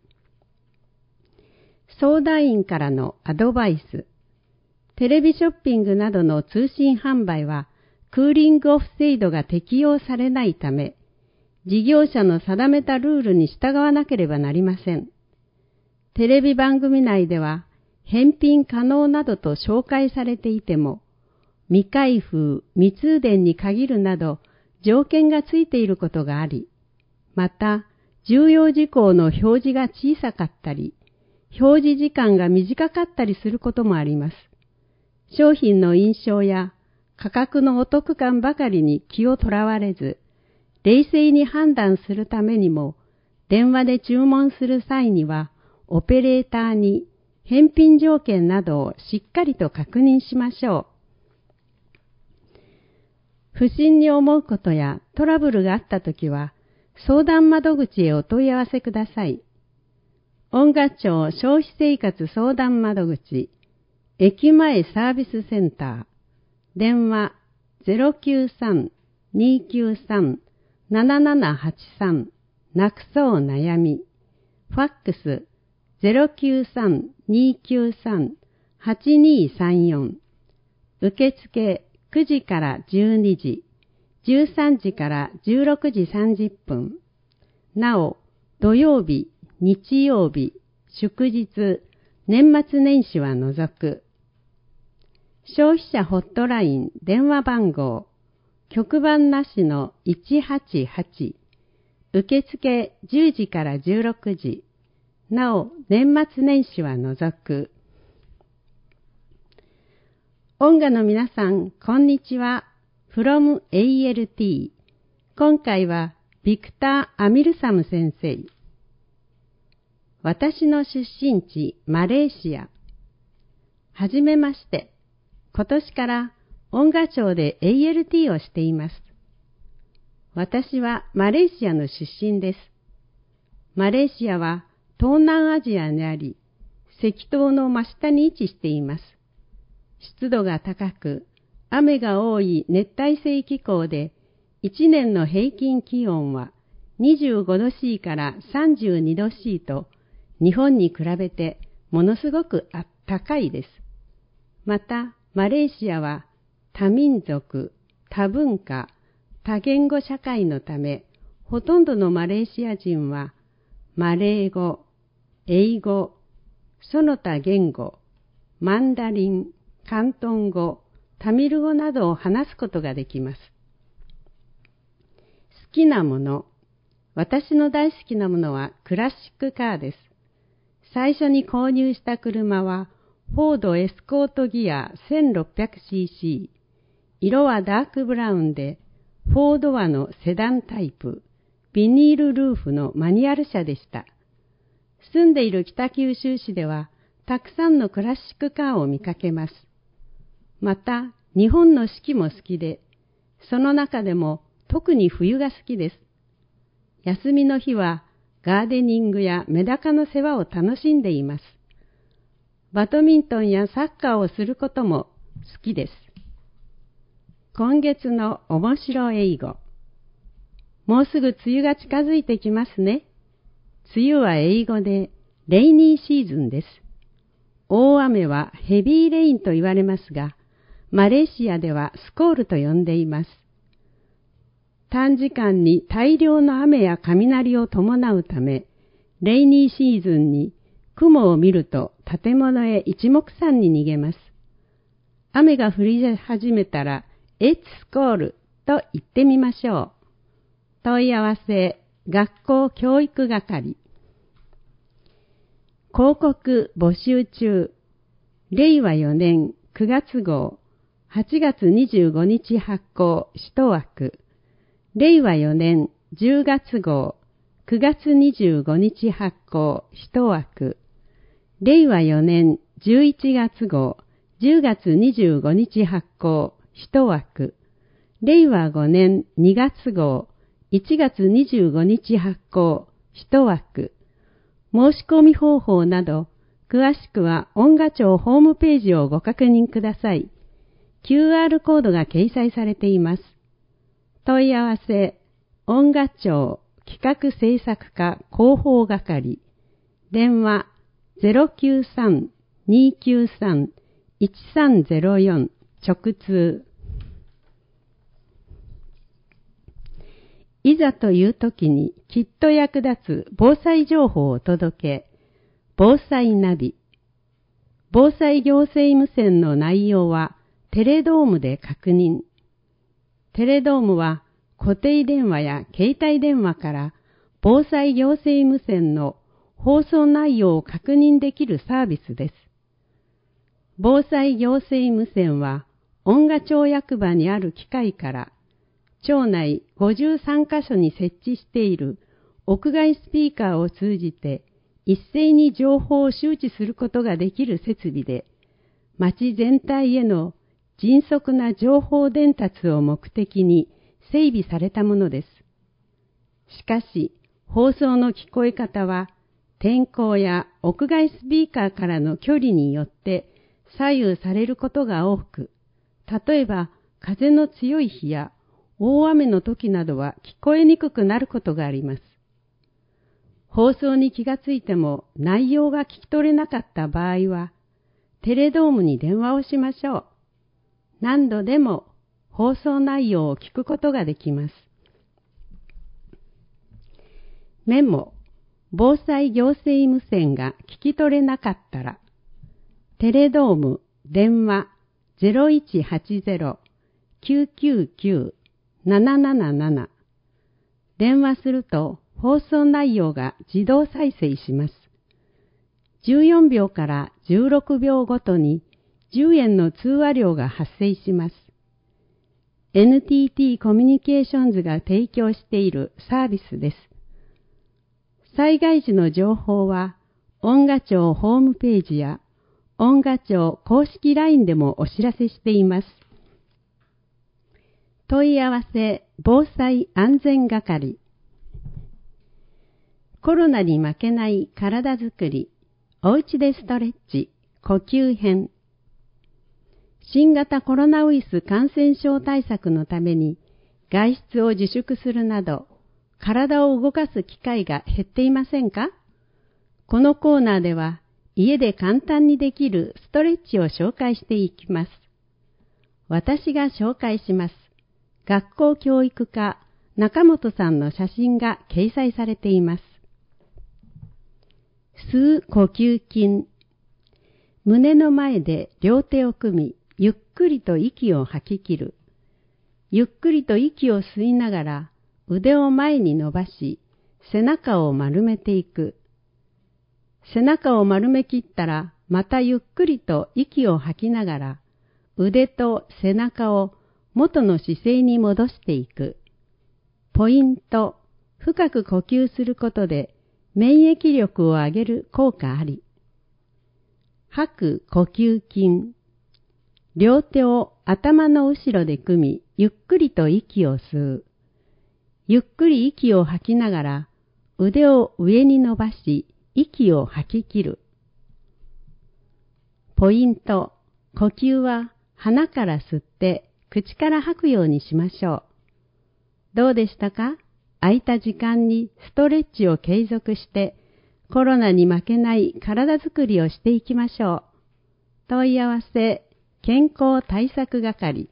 相談員からのアドバイス。テレビショッピングなどの通信販売はクーリングオフ制度が適用されないため、事業者の定めたルールに従わなければなりません。テレビ番組内では返品可能などと紹介されていても、未開封、未通電に限るなど条件がついていることがあり、また重要事項の表示が小さかったり、表示時間が短かったりすることもあります。商品の印象や価格のお得感ばかりに気をとらわれず、冷静に判断するためにも、電話で注文する際には、オペレーターに返品条件などをしっかりと確認しましょう。不審に思うことやトラブルがあったときは、相談窓口へお問い合わせください。音賀町消費生活相談窓口、駅前サービスセンター、電話 ゼロきゅうさん にーきゅうさん ななななはちさん なくそう悩み、ファックスゼロきゅうさん にーきゅうさん はちにーさんよん、受付くじからじゅうにじ、じゅうさんじからじゅうろくじさんじゅっぷん。なお、土曜日、日曜日、祝日、年末年始は除く。消費者ホットライン電話番号、局番なしのいちはちはち、受付じゅうじからじゅうろくじ、なお年末年始は除く。音賀の皆さん、こんにちは。from エーエルティー。今回はビクター・アミルサム先生。私の出身地、マレーシア。はじめまして。今年から音賀町で エーエルティー をしています。私はマレーシアの出身です。マレーシアは東南アジアにあり、赤道の真下に位置しています。湿度が高く、雨が多い熱帯性気候で、いちねんの平均気温はにじゅうごど C からさんじゅうにど C と、日本に比べてものすごく高いです。また、マレーシアは多民族、多文化、多言語社会のため、ほとんどのマレーシア人は、マレー語、英語、その他言語、マンダリン、広東語、タミル語などを話すことができます。好きなもの。私の大好きなものはクラシックカーです。最初に購入した車は、フォードエスコートギア せんろっぴゃくシーシー。色はダークブラウンで、フォードワのセダンタイプ、ビニールルーフのマニュアル車でした。住んでいる北九州市では、たくさんのクラシックカーを見かけます。また、日本の四季も好きで、その中でも特に冬が好きです。休みの日はガーデニングやメダカの世話を楽しんでいます。バドミントンやサッカーをすることも好きです。 今月の面白英語。もうすぐ梅雨が近づいてきますね。梅雨は英語でレイニーシーズンです。大雨はヘビーレインと言われますが、マレーシアではスコールと呼んでいます。短時間に大量の雨や雷を伴うため、レイニーシーズンに雲を見ると建物へ一目散に逃げます。雨が降り始めたら、It's School と言ってみましょう。問い合わせ、学校教育係。広告募集中。れいわよねんくがつ号、はちがつにじゅうごにち発行一枠。れいわよねんじゅうがつ号、くがつにじゅうごにち発行一枠。れいわよねんじゅういちがつ号、じゅうがつにじゅうごにち発行一枠。れいわごねんにがつ号、いちがつにじゅうごにち発行一枠。申し込み方法など、詳しくは音楽庁ホームページをご確認ください。キューアール コードが掲載されています。問い合わせ、音楽庁企画制作課広報係。電話 ゼロきゅうさん にーきゅうさん いちさんゼロよん 直通。いざという時にきっと役立つ防災情報をお届け。防災ナビ。防災行政無線の内容はテレドームで確認。テレドームは固定電話や携帯電話から防災行政無線の放送内容を確認できるサービスです。防災行政無線は音楽庁役場にある機械から町内ごじゅうさんかしょに設置している屋外スピーカーを通じて一斉に情報を周知することができる設備で、町全体への迅速な情報伝達を目的に整備されたものです。しかし、放送の聞こえ方は天候や屋外スピーカーからの距離によって左右されることが多く、例えば風の強い日や大雨の時などは聞こえにくくなることがあります。放送に気がついても内容が聞き取れなかった場合は、テレドームに電話をしましょう。何度でも放送内容を聞くことができます。メモ、防災行政無線が聞き取れなかったら、テレドーム電話 ゼロいちはちゼロ きゅうきゅうきゅう なななななな 電話すると放送内容が自動再生します。じゅうよんびょうからじゅうろくびょうごとにじゅうえんの通話料が発生します。エヌティーティー コミュニケーションズが提供しているサービスです。災害時の情報は音楽庁ホームページや音楽庁公式 ライン でもお知らせしています。問い合わせ防災安全係。コロナに負けない体づくり、おうちでストレッチ、呼吸編。新型コロナウイルス感染症対策のために外出を自粛するなど、体を動かす機会が減っていませんか？このコーナーでは、家で簡単にできるストレッチを紹介していきます。私が紹介します。学校教育課中本さんの写真が掲載されています。吸う呼吸筋。胸の前で両手を組み、ゆっくりと息を吐き切る。ゆっくりと息を吸いながら腕を前に伸ばし、背中を丸めていく。背中を丸めきったら、またゆっくりと息を吐きながら、腕と背中を元の姿勢に戻していく。ポイント、深く呼吸することで免疫力を上げる効果あり。吐く呼吸筋。両手を頭の後ろで組み、ゆっくりと息を吸う。ゆっくり息を吐きながら、腕を上に伸ばし、息を吐き切る。ポイント、呼吸は鼻から吸って口から吐くようにしましょう。どうでしたか？空いた時間にストレッチを継続して、コロナに負けない体づくりをしていきましょう。問い合わせ、健康対策係。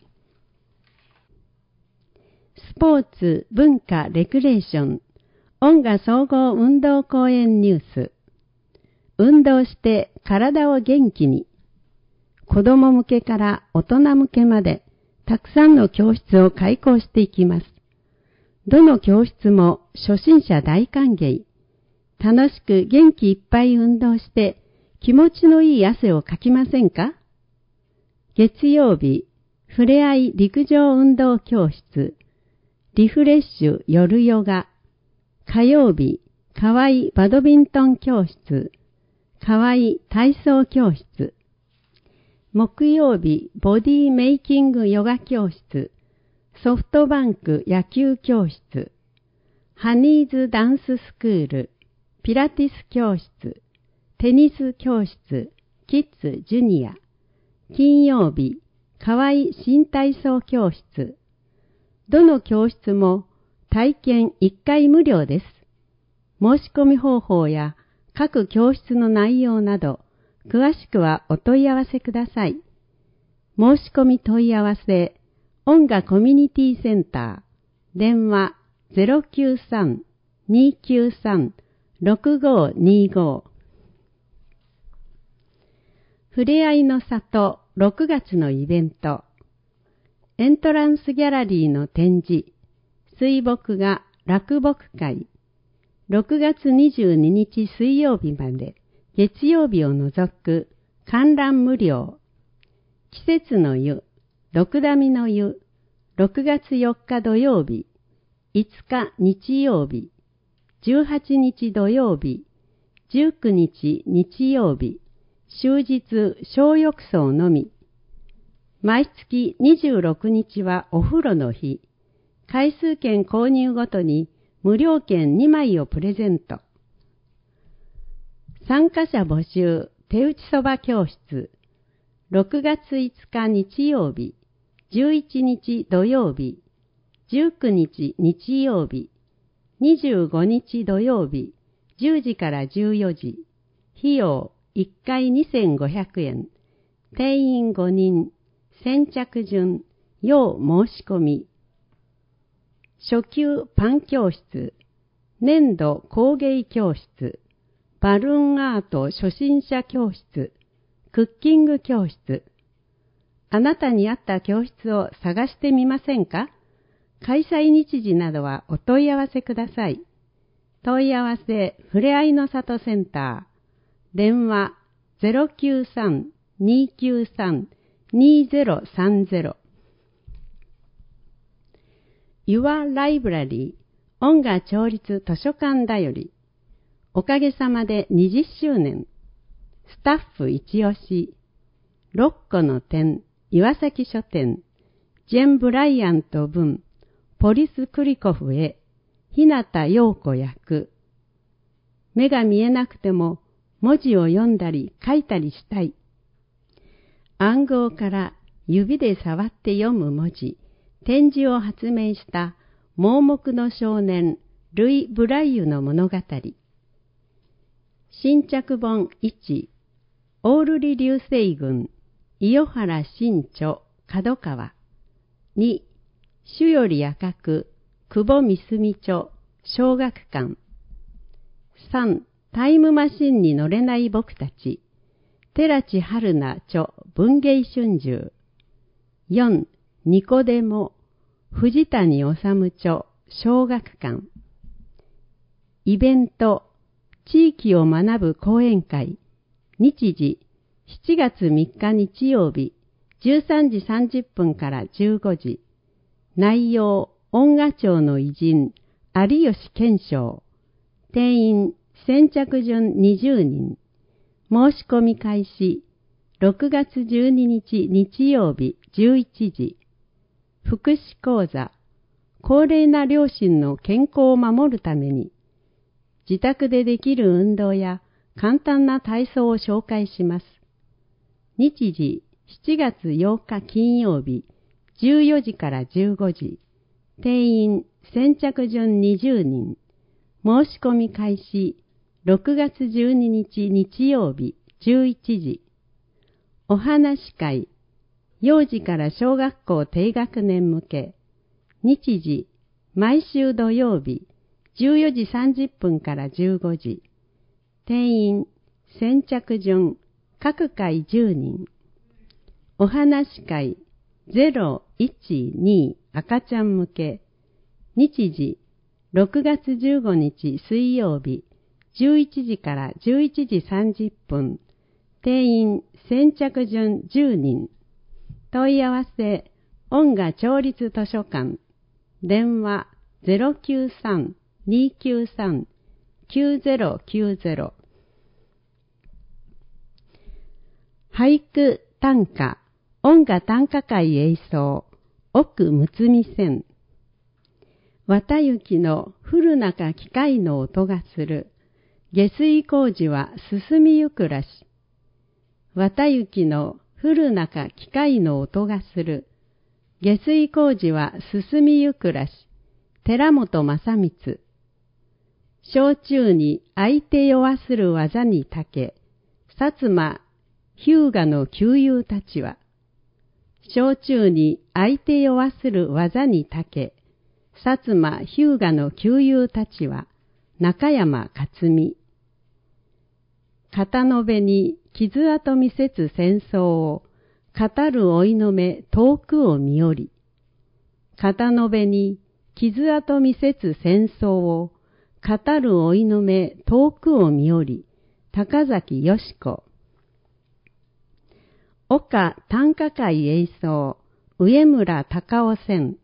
スポーツ、文化、レクレーション、音楽総合運動公園ニュース。運動して体を元気に。子供向けから大人向けまで、たくさんの教室を開講していきます。どの教室も初心者大歓迎。楽しく元気いっぱい運動して気持ちのいい汗をかきませんか？月曜日、ふれあい陸上運動教室、リフレッシュ夜ヨガ。火曜日、かわいバドミントン教室、かわい体操教室。木曜日、ボディメイキングヨガ教室、ソフトバンク野球教室、ハニーズダンススクール、ピラティス教室、テニス教室、キッズジュニア。金曜日、かわい新体操教室。どの教室も体験いっかい無料です。申し込み方法や各教室の内容など、詳しくはお問い合わせください。申し込み問い合わせ、音楽コミュニティセンター、電話 ゼロきゅうさん にーきゅうさん ろくごーにーごー。ふれあいの里ろくがつのイベント。エントランスギャラリーの展示、水墨画落墨会。ろくがつにじゅうににち水曜日まで、月曜日を除く観覧無料。季節の湯、ドクダミの湯、ろくがつよっか土曜日、いつか日曜日、じゅうはちにち土曜日、じゅうくにち日曜日、終日小浴槽のみ。毎月にじゅうろくにちはお風呂の日。回数券購入ごとに無料券にまいをプレゼント。参加者募集手打ちそば教室。ろくがついつか日曜日、じゅういちにち土曜日、じゅうくにち日曜日、にじゅうごにち土曜日、じゅうじからじゅうよじ。費用いっかいにせんごひゃくえん。定員ごにん。先着順。要申し込み。初級パン教室。粘土工芸教室。バルーンアート初心者教室。クッキング教室。あなたに合った教室を探してみませんか？開催日時などはお問い合わせください。問い合わせふれあいの里センター。電話 ゼロきゅうさん にーきゅうさん にーゼロさんゼロ。 Your Library 音楽調律図書館だより。おかげさまでにじゅっしゅうねん。スタッフ一押し。六個の点、岩崎書店、ジェン・ブライアント文、ポリス・クリコフへ、日向陽子役。目が見えなくても文字を読んだり書いたりしたい。暗号から指で触って読む文字、点字を発明した盲目の少年ルイ・ブライユの物語。新着本いち、オールリ流星群、伊予原新著、角川。に、主より赤く、久保みすみ著、小学館。さん、タイムマシンに乗れない僕たち、寺地春菜著、文芸春秋。よん、ニコデモ、藤谷治著、小学館。イベント、地域を学ぶ講演会。日時、しちがつみっか日曜日、じゅうさんじさんじゅっぷんからじゅうごじ。内容、音楽庁の偉人、有吉健章。定員、先着順にじゅうにん。申し込み開始、ろくがつじゅうににち日曜日じゅういちじ。福祉講座、高齢な両親の健康を守るために、自宅でできる運動や簡単な体操を紹介します。日時、しちがつようか金曜日、 じゅうよじからじゅうごじ、定員先着順にじゅうにん、申し込み開始ろくがつじゅうににち日曜日じゅういちじ、お話し会、幼児から小学校低学年向け、日時、毎週土曜日じゅうよじさんじゅっぷんからじゅうごじ、定員先着順各回じゅうにん、お話し会ゼロいちに赤ちゃん向け、日時ろくがつじゅうごにち水曜日じゅういちじからじゅういちじさんじゅっぷん、定員先着順じゅうにん、問い合わせ音楽町立図書館、電話 ゼロきゅうさん にきゅうさん きゅうゼロきゅうゼロ。俳句短歌音楽短歌会演奏奥むつみ線、綿雪の降る中機械の音がする、下水工事は進みゆくらし。綿雪の降る中機械の音がする、下水工事は進みゆくらし。寺本正光。焼酎に相手弱する技にたけ、薩摩、日向の旧友たちは、焼酎に相手弱する技にたけ、薩摩、日向の旧友たちは、中山克美。片延べに傷跡見せつ戦争を、語る老いの目遠くを見より。片延べに傷跡見せつ戦争を、語る老いの目遠くを見より。高崎よし子。岡短歌会演奏、上村隆夫線。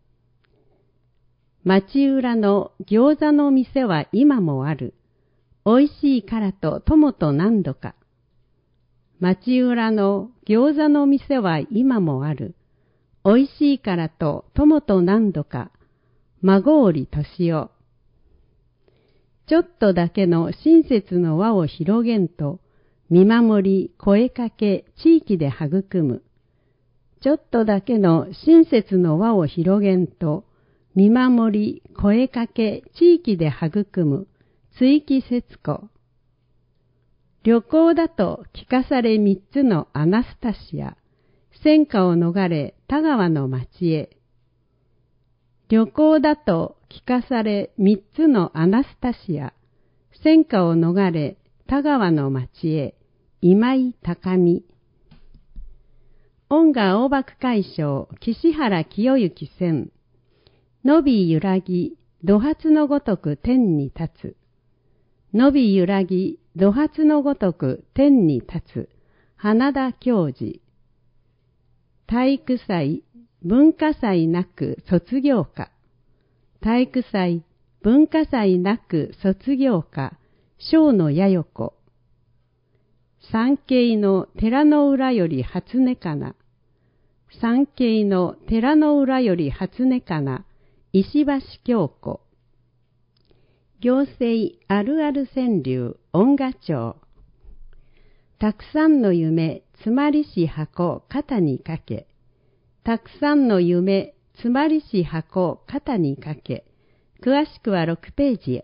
町裏の餃子の店は今もある。おいしいからと友と何度か。町裏の餃子の店は今もある。おいしいからと友と何度か。孫織敏夫。ちょっとだけの親切の輪を広げんと、見守り、声かけ、地域で育む。ちょっとだけの親切の輪を広げんと、見守り、声かけ、地域で育む。追記節子。旅行だと聞かされ三つのアナスタシア。戦火を逃れ田川の町へ。旅行だと聞かされ三つのアナスタシア。戦火を逃れ田川の町へ。今井高美。音楽大幕会賞岸原清之選。伸び揺らぎ土発のごとく天に立つ。伸び揺らぎ土発のごとく天に立つ。花田教授。体育祭文化祭なく卒業歌。体育祭文化祭なく卒業歌。小野やよ子。三景の寺の裏より初音かな。三景の寺の裏より初音かな。石橋京子。行政あるある川柳音楽町。たくさんの夢つまりし箱肩にかけ。たくさんの夢つまりし箱肩にかけ。詳しくはろくページへ。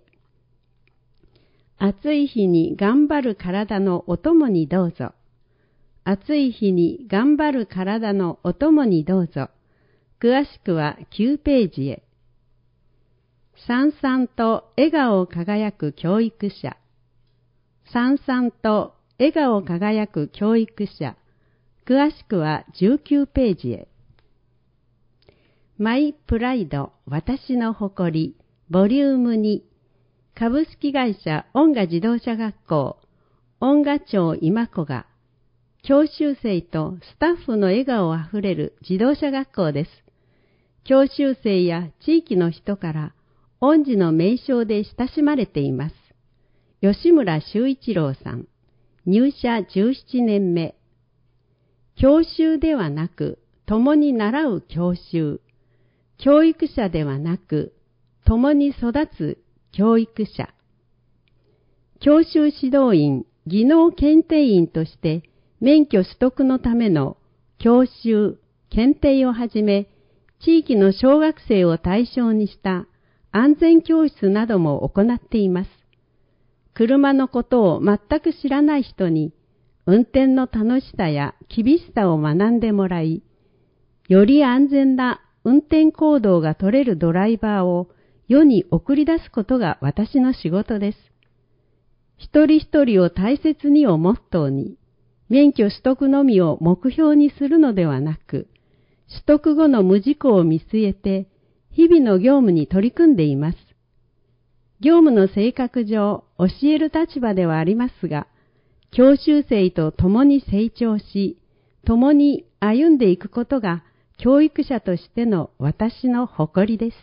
暑い日に頑張る体のお供にどうぞ。暑い日に頑張る体のお供にどうぞ。詳しくはきゅうページへ。さんさんと笑顔輝く教育者。さんさんと笑顔輝く教育者。詳しくはじゅうきゅうページへ。マイプライド私の誇りボリュームに株式会社音楽自動車学校音楽長今子が教習生とスタッフの笑顔あふれる自動車学校です。教習生や地域の人から恩師の名称で親しまれています。吉村修一郎さん、入社じゅうななねんめ。教習ではなく共に習う教習。教育者ではなく共に育つ教育者。教習指導員、技能検定員として免許取得のための教習、検定をはじめ、 地域の小学生を対象にした安全教室なども行っています。車のことを全く知らない人に運転の楽しさや厳しさを学んでもらい、より安全な運転行動が取れるドライバーを世に送り出すことが私の仕事です。一人一人を大切にをモットーに、免許取得のみを目標にするのではなく、取得後の無事故を見据えて、日々の業務に取り組んでいます。業務の性格上、教える立場ではありますが、教習生と共に成長し、共に歩んでいくことが教育者としての私の誇りです。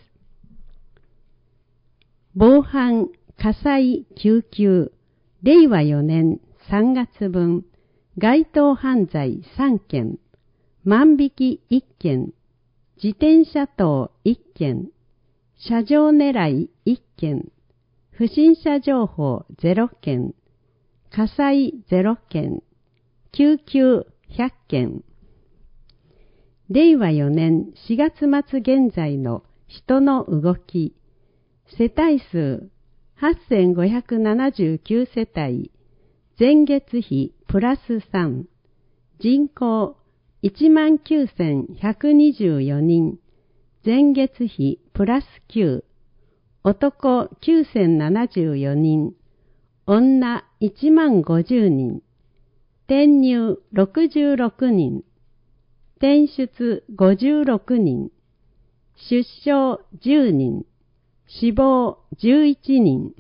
防犯、火災、救急、れいわよねんさんがつぶん、該当犯罪さんけん、万引きいっけん、自転車盗いっけん、車上狙いいっけん、不審者情報ゼロけん、火災ゼロけん、救急ひゃっけん。れいわよねんしがつまつ現在の人の動き、世帯数はっせんごひゃくななじゅうきゅう世帯、前月比プラスさん、人口いちまんきゅうせんひゃくにじゅうよにん、前月比プラスきゅう、男きゅうせんななじゅうよにん、女いちまんごじゅうにん、転入ろくじゅうろくにん、転出ごじゅうろくにん、出生じゅうにん、死亡じゅういちにん。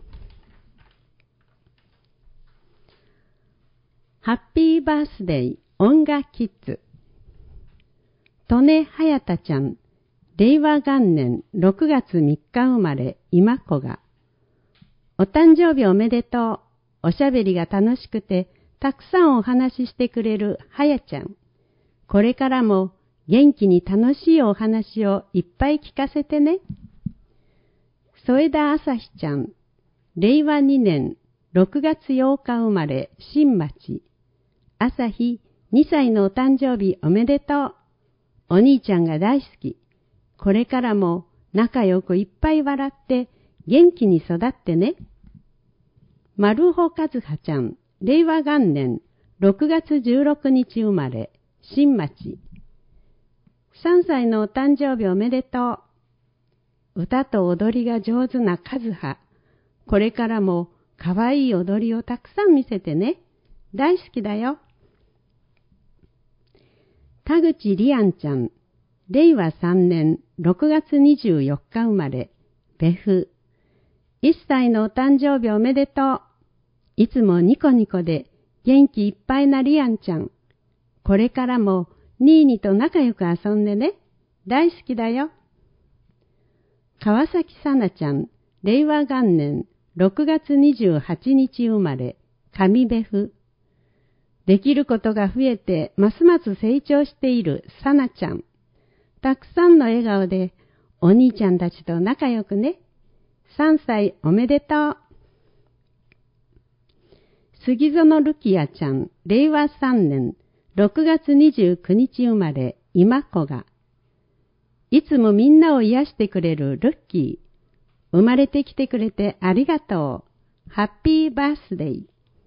ハッピーバースデー音楽キッズ。利根隼太ちゃん、れいわ元年ろくがつみっか生まれ、今子が。お誕生日おめでとう。おしゃべりが楽しくて、たくさんお話ししてくれるはやちゃん。これからも元気に楽しいお話をいっぱい聞かせてね。添田朝日ちゃん、れいわにねんろくがつようか生まれ、新町。朝日、にさいのお誕生日おめでとう。お兄ちゃんが大好き。これからも仲良くいっぱい笑って元気に育ってね。丸穂和葉ちゃん、れいわ元年ろくがつじゅうろくにち生まれ、新町。さんさいのお誕生日おめでとう。歌と踊りが上手な和葉。これからもかわいい踊りをたくさん見せてね。大好きだよ。田口里安ちゃん、れいわさんねんろくがつにじゅうよっか生まれ、別府。いっさいのお誕生日おめでとう。いつもニコニコで元気いっぱいな里安ちゃん。これからもニーニと仲良く遊んでね。大好きだよ。川崎さなちゃん、れいわ元年ろくがつにじゅうはちにち生まれ、上別府。できることが増えてますます成長しているさなちゃん。たくさんの笑顔でお兄ちゃんたちと仲良くね。さんさいおめでとう。杉園るきやちゃん、れいわさんねんろくがつにじゅうくにち生まれ、今子が。いつもみんなを癒してくれるルッキー。生まれてきてくれてありがとう。ハッピーバースデー。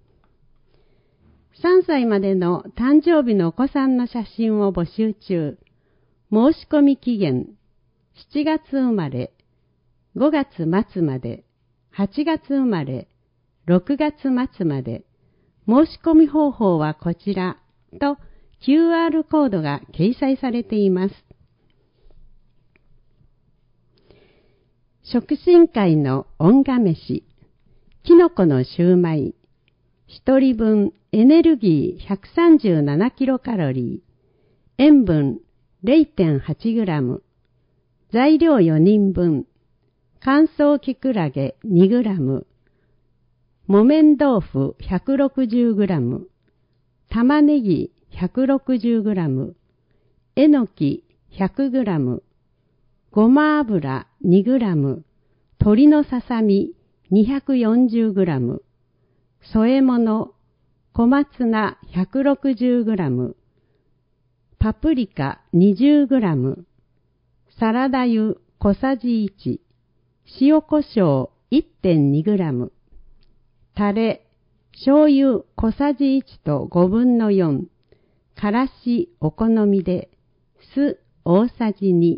さんさいまでの誕生日のお子さんの写真を募集中。申し込み期限、しちがつ生まれ、ごがつまつまで、はちがつ生まれ、ろくがつまつまで。申し込み方法はこちらと キューアール コードが掲載されています。食神会の恩賀飯、きのこのシューマイ、一人分エネルギー ひゃくさんじゅうななキロカロリー、塩分 れいてんはちグラム、材料よにんぶん、乾燥きくらげ にグラム、木綿豆腐 ひゃくろくじゅうグラム、玉ねぎ ひゃくろくじゅうグラム、えのき ひゃくグラム、ごま油 にグラム、鶏のささみ にひゃくよんじゅうグラム、添え物、小松菜 ひゃくろくじゅうグラム、パプリカ にじゅうグラム、 サラダ油小さじいち、塩コショウ いってんにグラム、タレ、醤油小さじいちとごぶんのよん、からしお好みで、酢大さじに。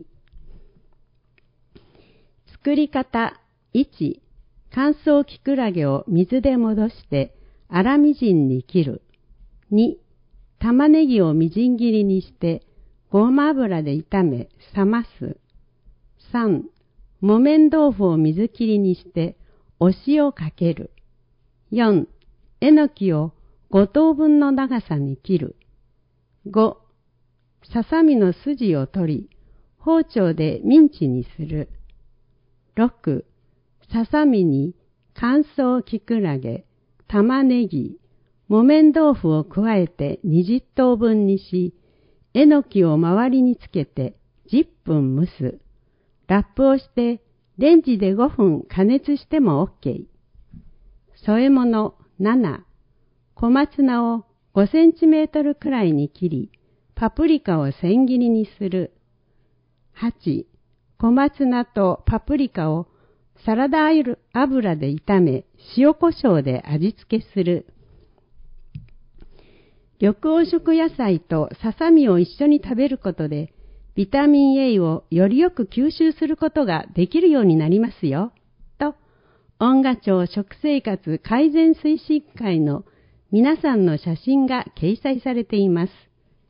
作り方いち、乾燥きくらげを水で戻して粗みじんに切る。に、玉ねぎをみじん切りにしてごま油で炒め冷ます。さん、木綿豆腐を水切りにしてお塩かける。よん、えのきをごとうぶんの長さに切る。ご、ささみの筋を取り、包丁でミンチにする。ろく、ささみに乾燥きくらげ、玉ねぎ、木綿豆腐を加えてにじゅっとうぶんにし、えのきを周りにつけてじゅっぷん蒸す。ラップをしてレンジでごふん加熱しても OK。添え物なな、小松菜をごセンチメートルくらいに切り、パプリカを千切りにする。はち、小松菜とパプリカをサラダ油で炒め、塩コショウで味付けする。緑黄色野菜とささみを一緒に食べることで、ビタミン A をよりよく吸収することができるようになりますよ。と、恩賀町食生活改善推進会の皆さんの写真が掲載されています。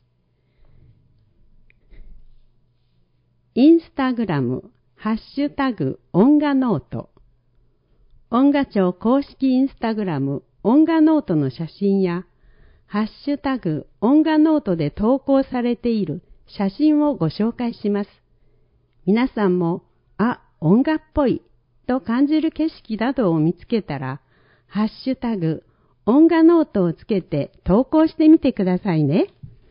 インスタグラム、ハッシュタグ、恩賀ノート。恩賀町公式インスタグラム、恩賀ノートの写真や、ハッシュタグ、恩賀ノートで投稿されている写真をご紹介します。皆さんも、あ、恩賀っぽいと感じる景色などを見つけたら、ハッシュタグ、恩賀ノートをつけて投稿してみてくださいね。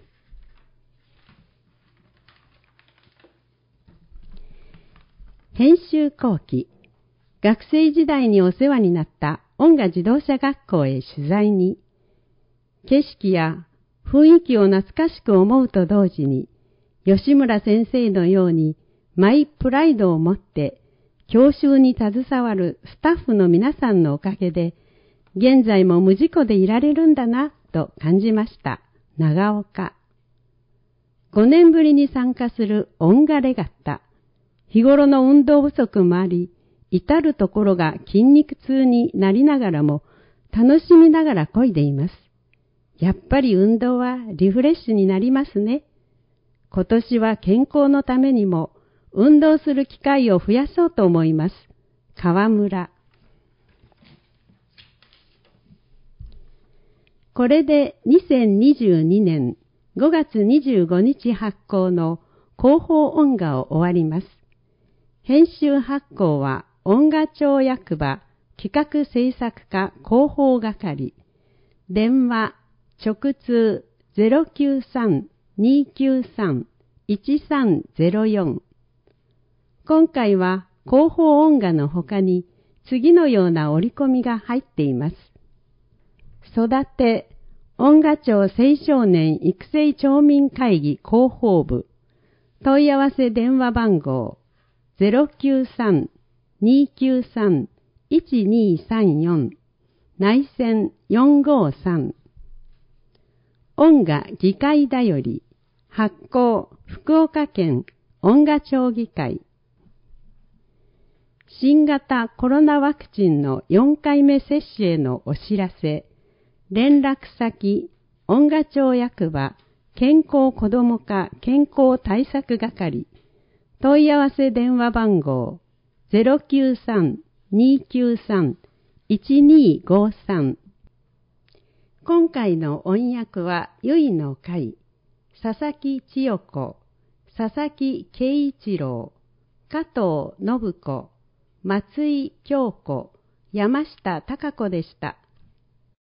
編集後期、学生時代にお世話になった恩賀自動車学校へ取材に、景色や雰囲気を懐かしく思うと同時に、吉村先生のようにマイプライドを持って教習に携わるスタッフの皆さんのおかげで、現在も無事故でいられるんだなと感じました。長岡。ごねんぶりに参加する恩賀レガッタ。日頃の運動不足もあり、至るところが筋肉痛になりながらも楽しみながら漕いでいます。やっぱり運動はリフレッシュになりますね。今年は健康のためにも運動する機会を増やそうと思います。川村。これでにせんにじゅうにねんごがつにじゅうごにち発行の広報恩賀を終わります。編集発行は恩賀町役場企画制作課広報係。電話直通 ゼロきゅうさん にきゅうさん いちさんゼロよん。今回は広報恩賀の他に次のような折り込みが入っています。育て、恩賀町青少年育成町民会議広報部。問い合わせ電話番号 ゼロきゅうさん にきゅうさん いちにさんよん 内線よんごさん。恩賀議会だより発行福岡県恩賀町議会。新型コロナワクチンのよんかいめ接種へのお知らせ。連絡先恩賀町役場健康子ども課健康対策係。問い合わせ電話番号 ゼロきゅうさん にきゅうさん いちにごさん。今回の音訳はゆいの会、佐々木千代子、佐々木圭一郎、加藤信子、松井京子、山下貴子でした。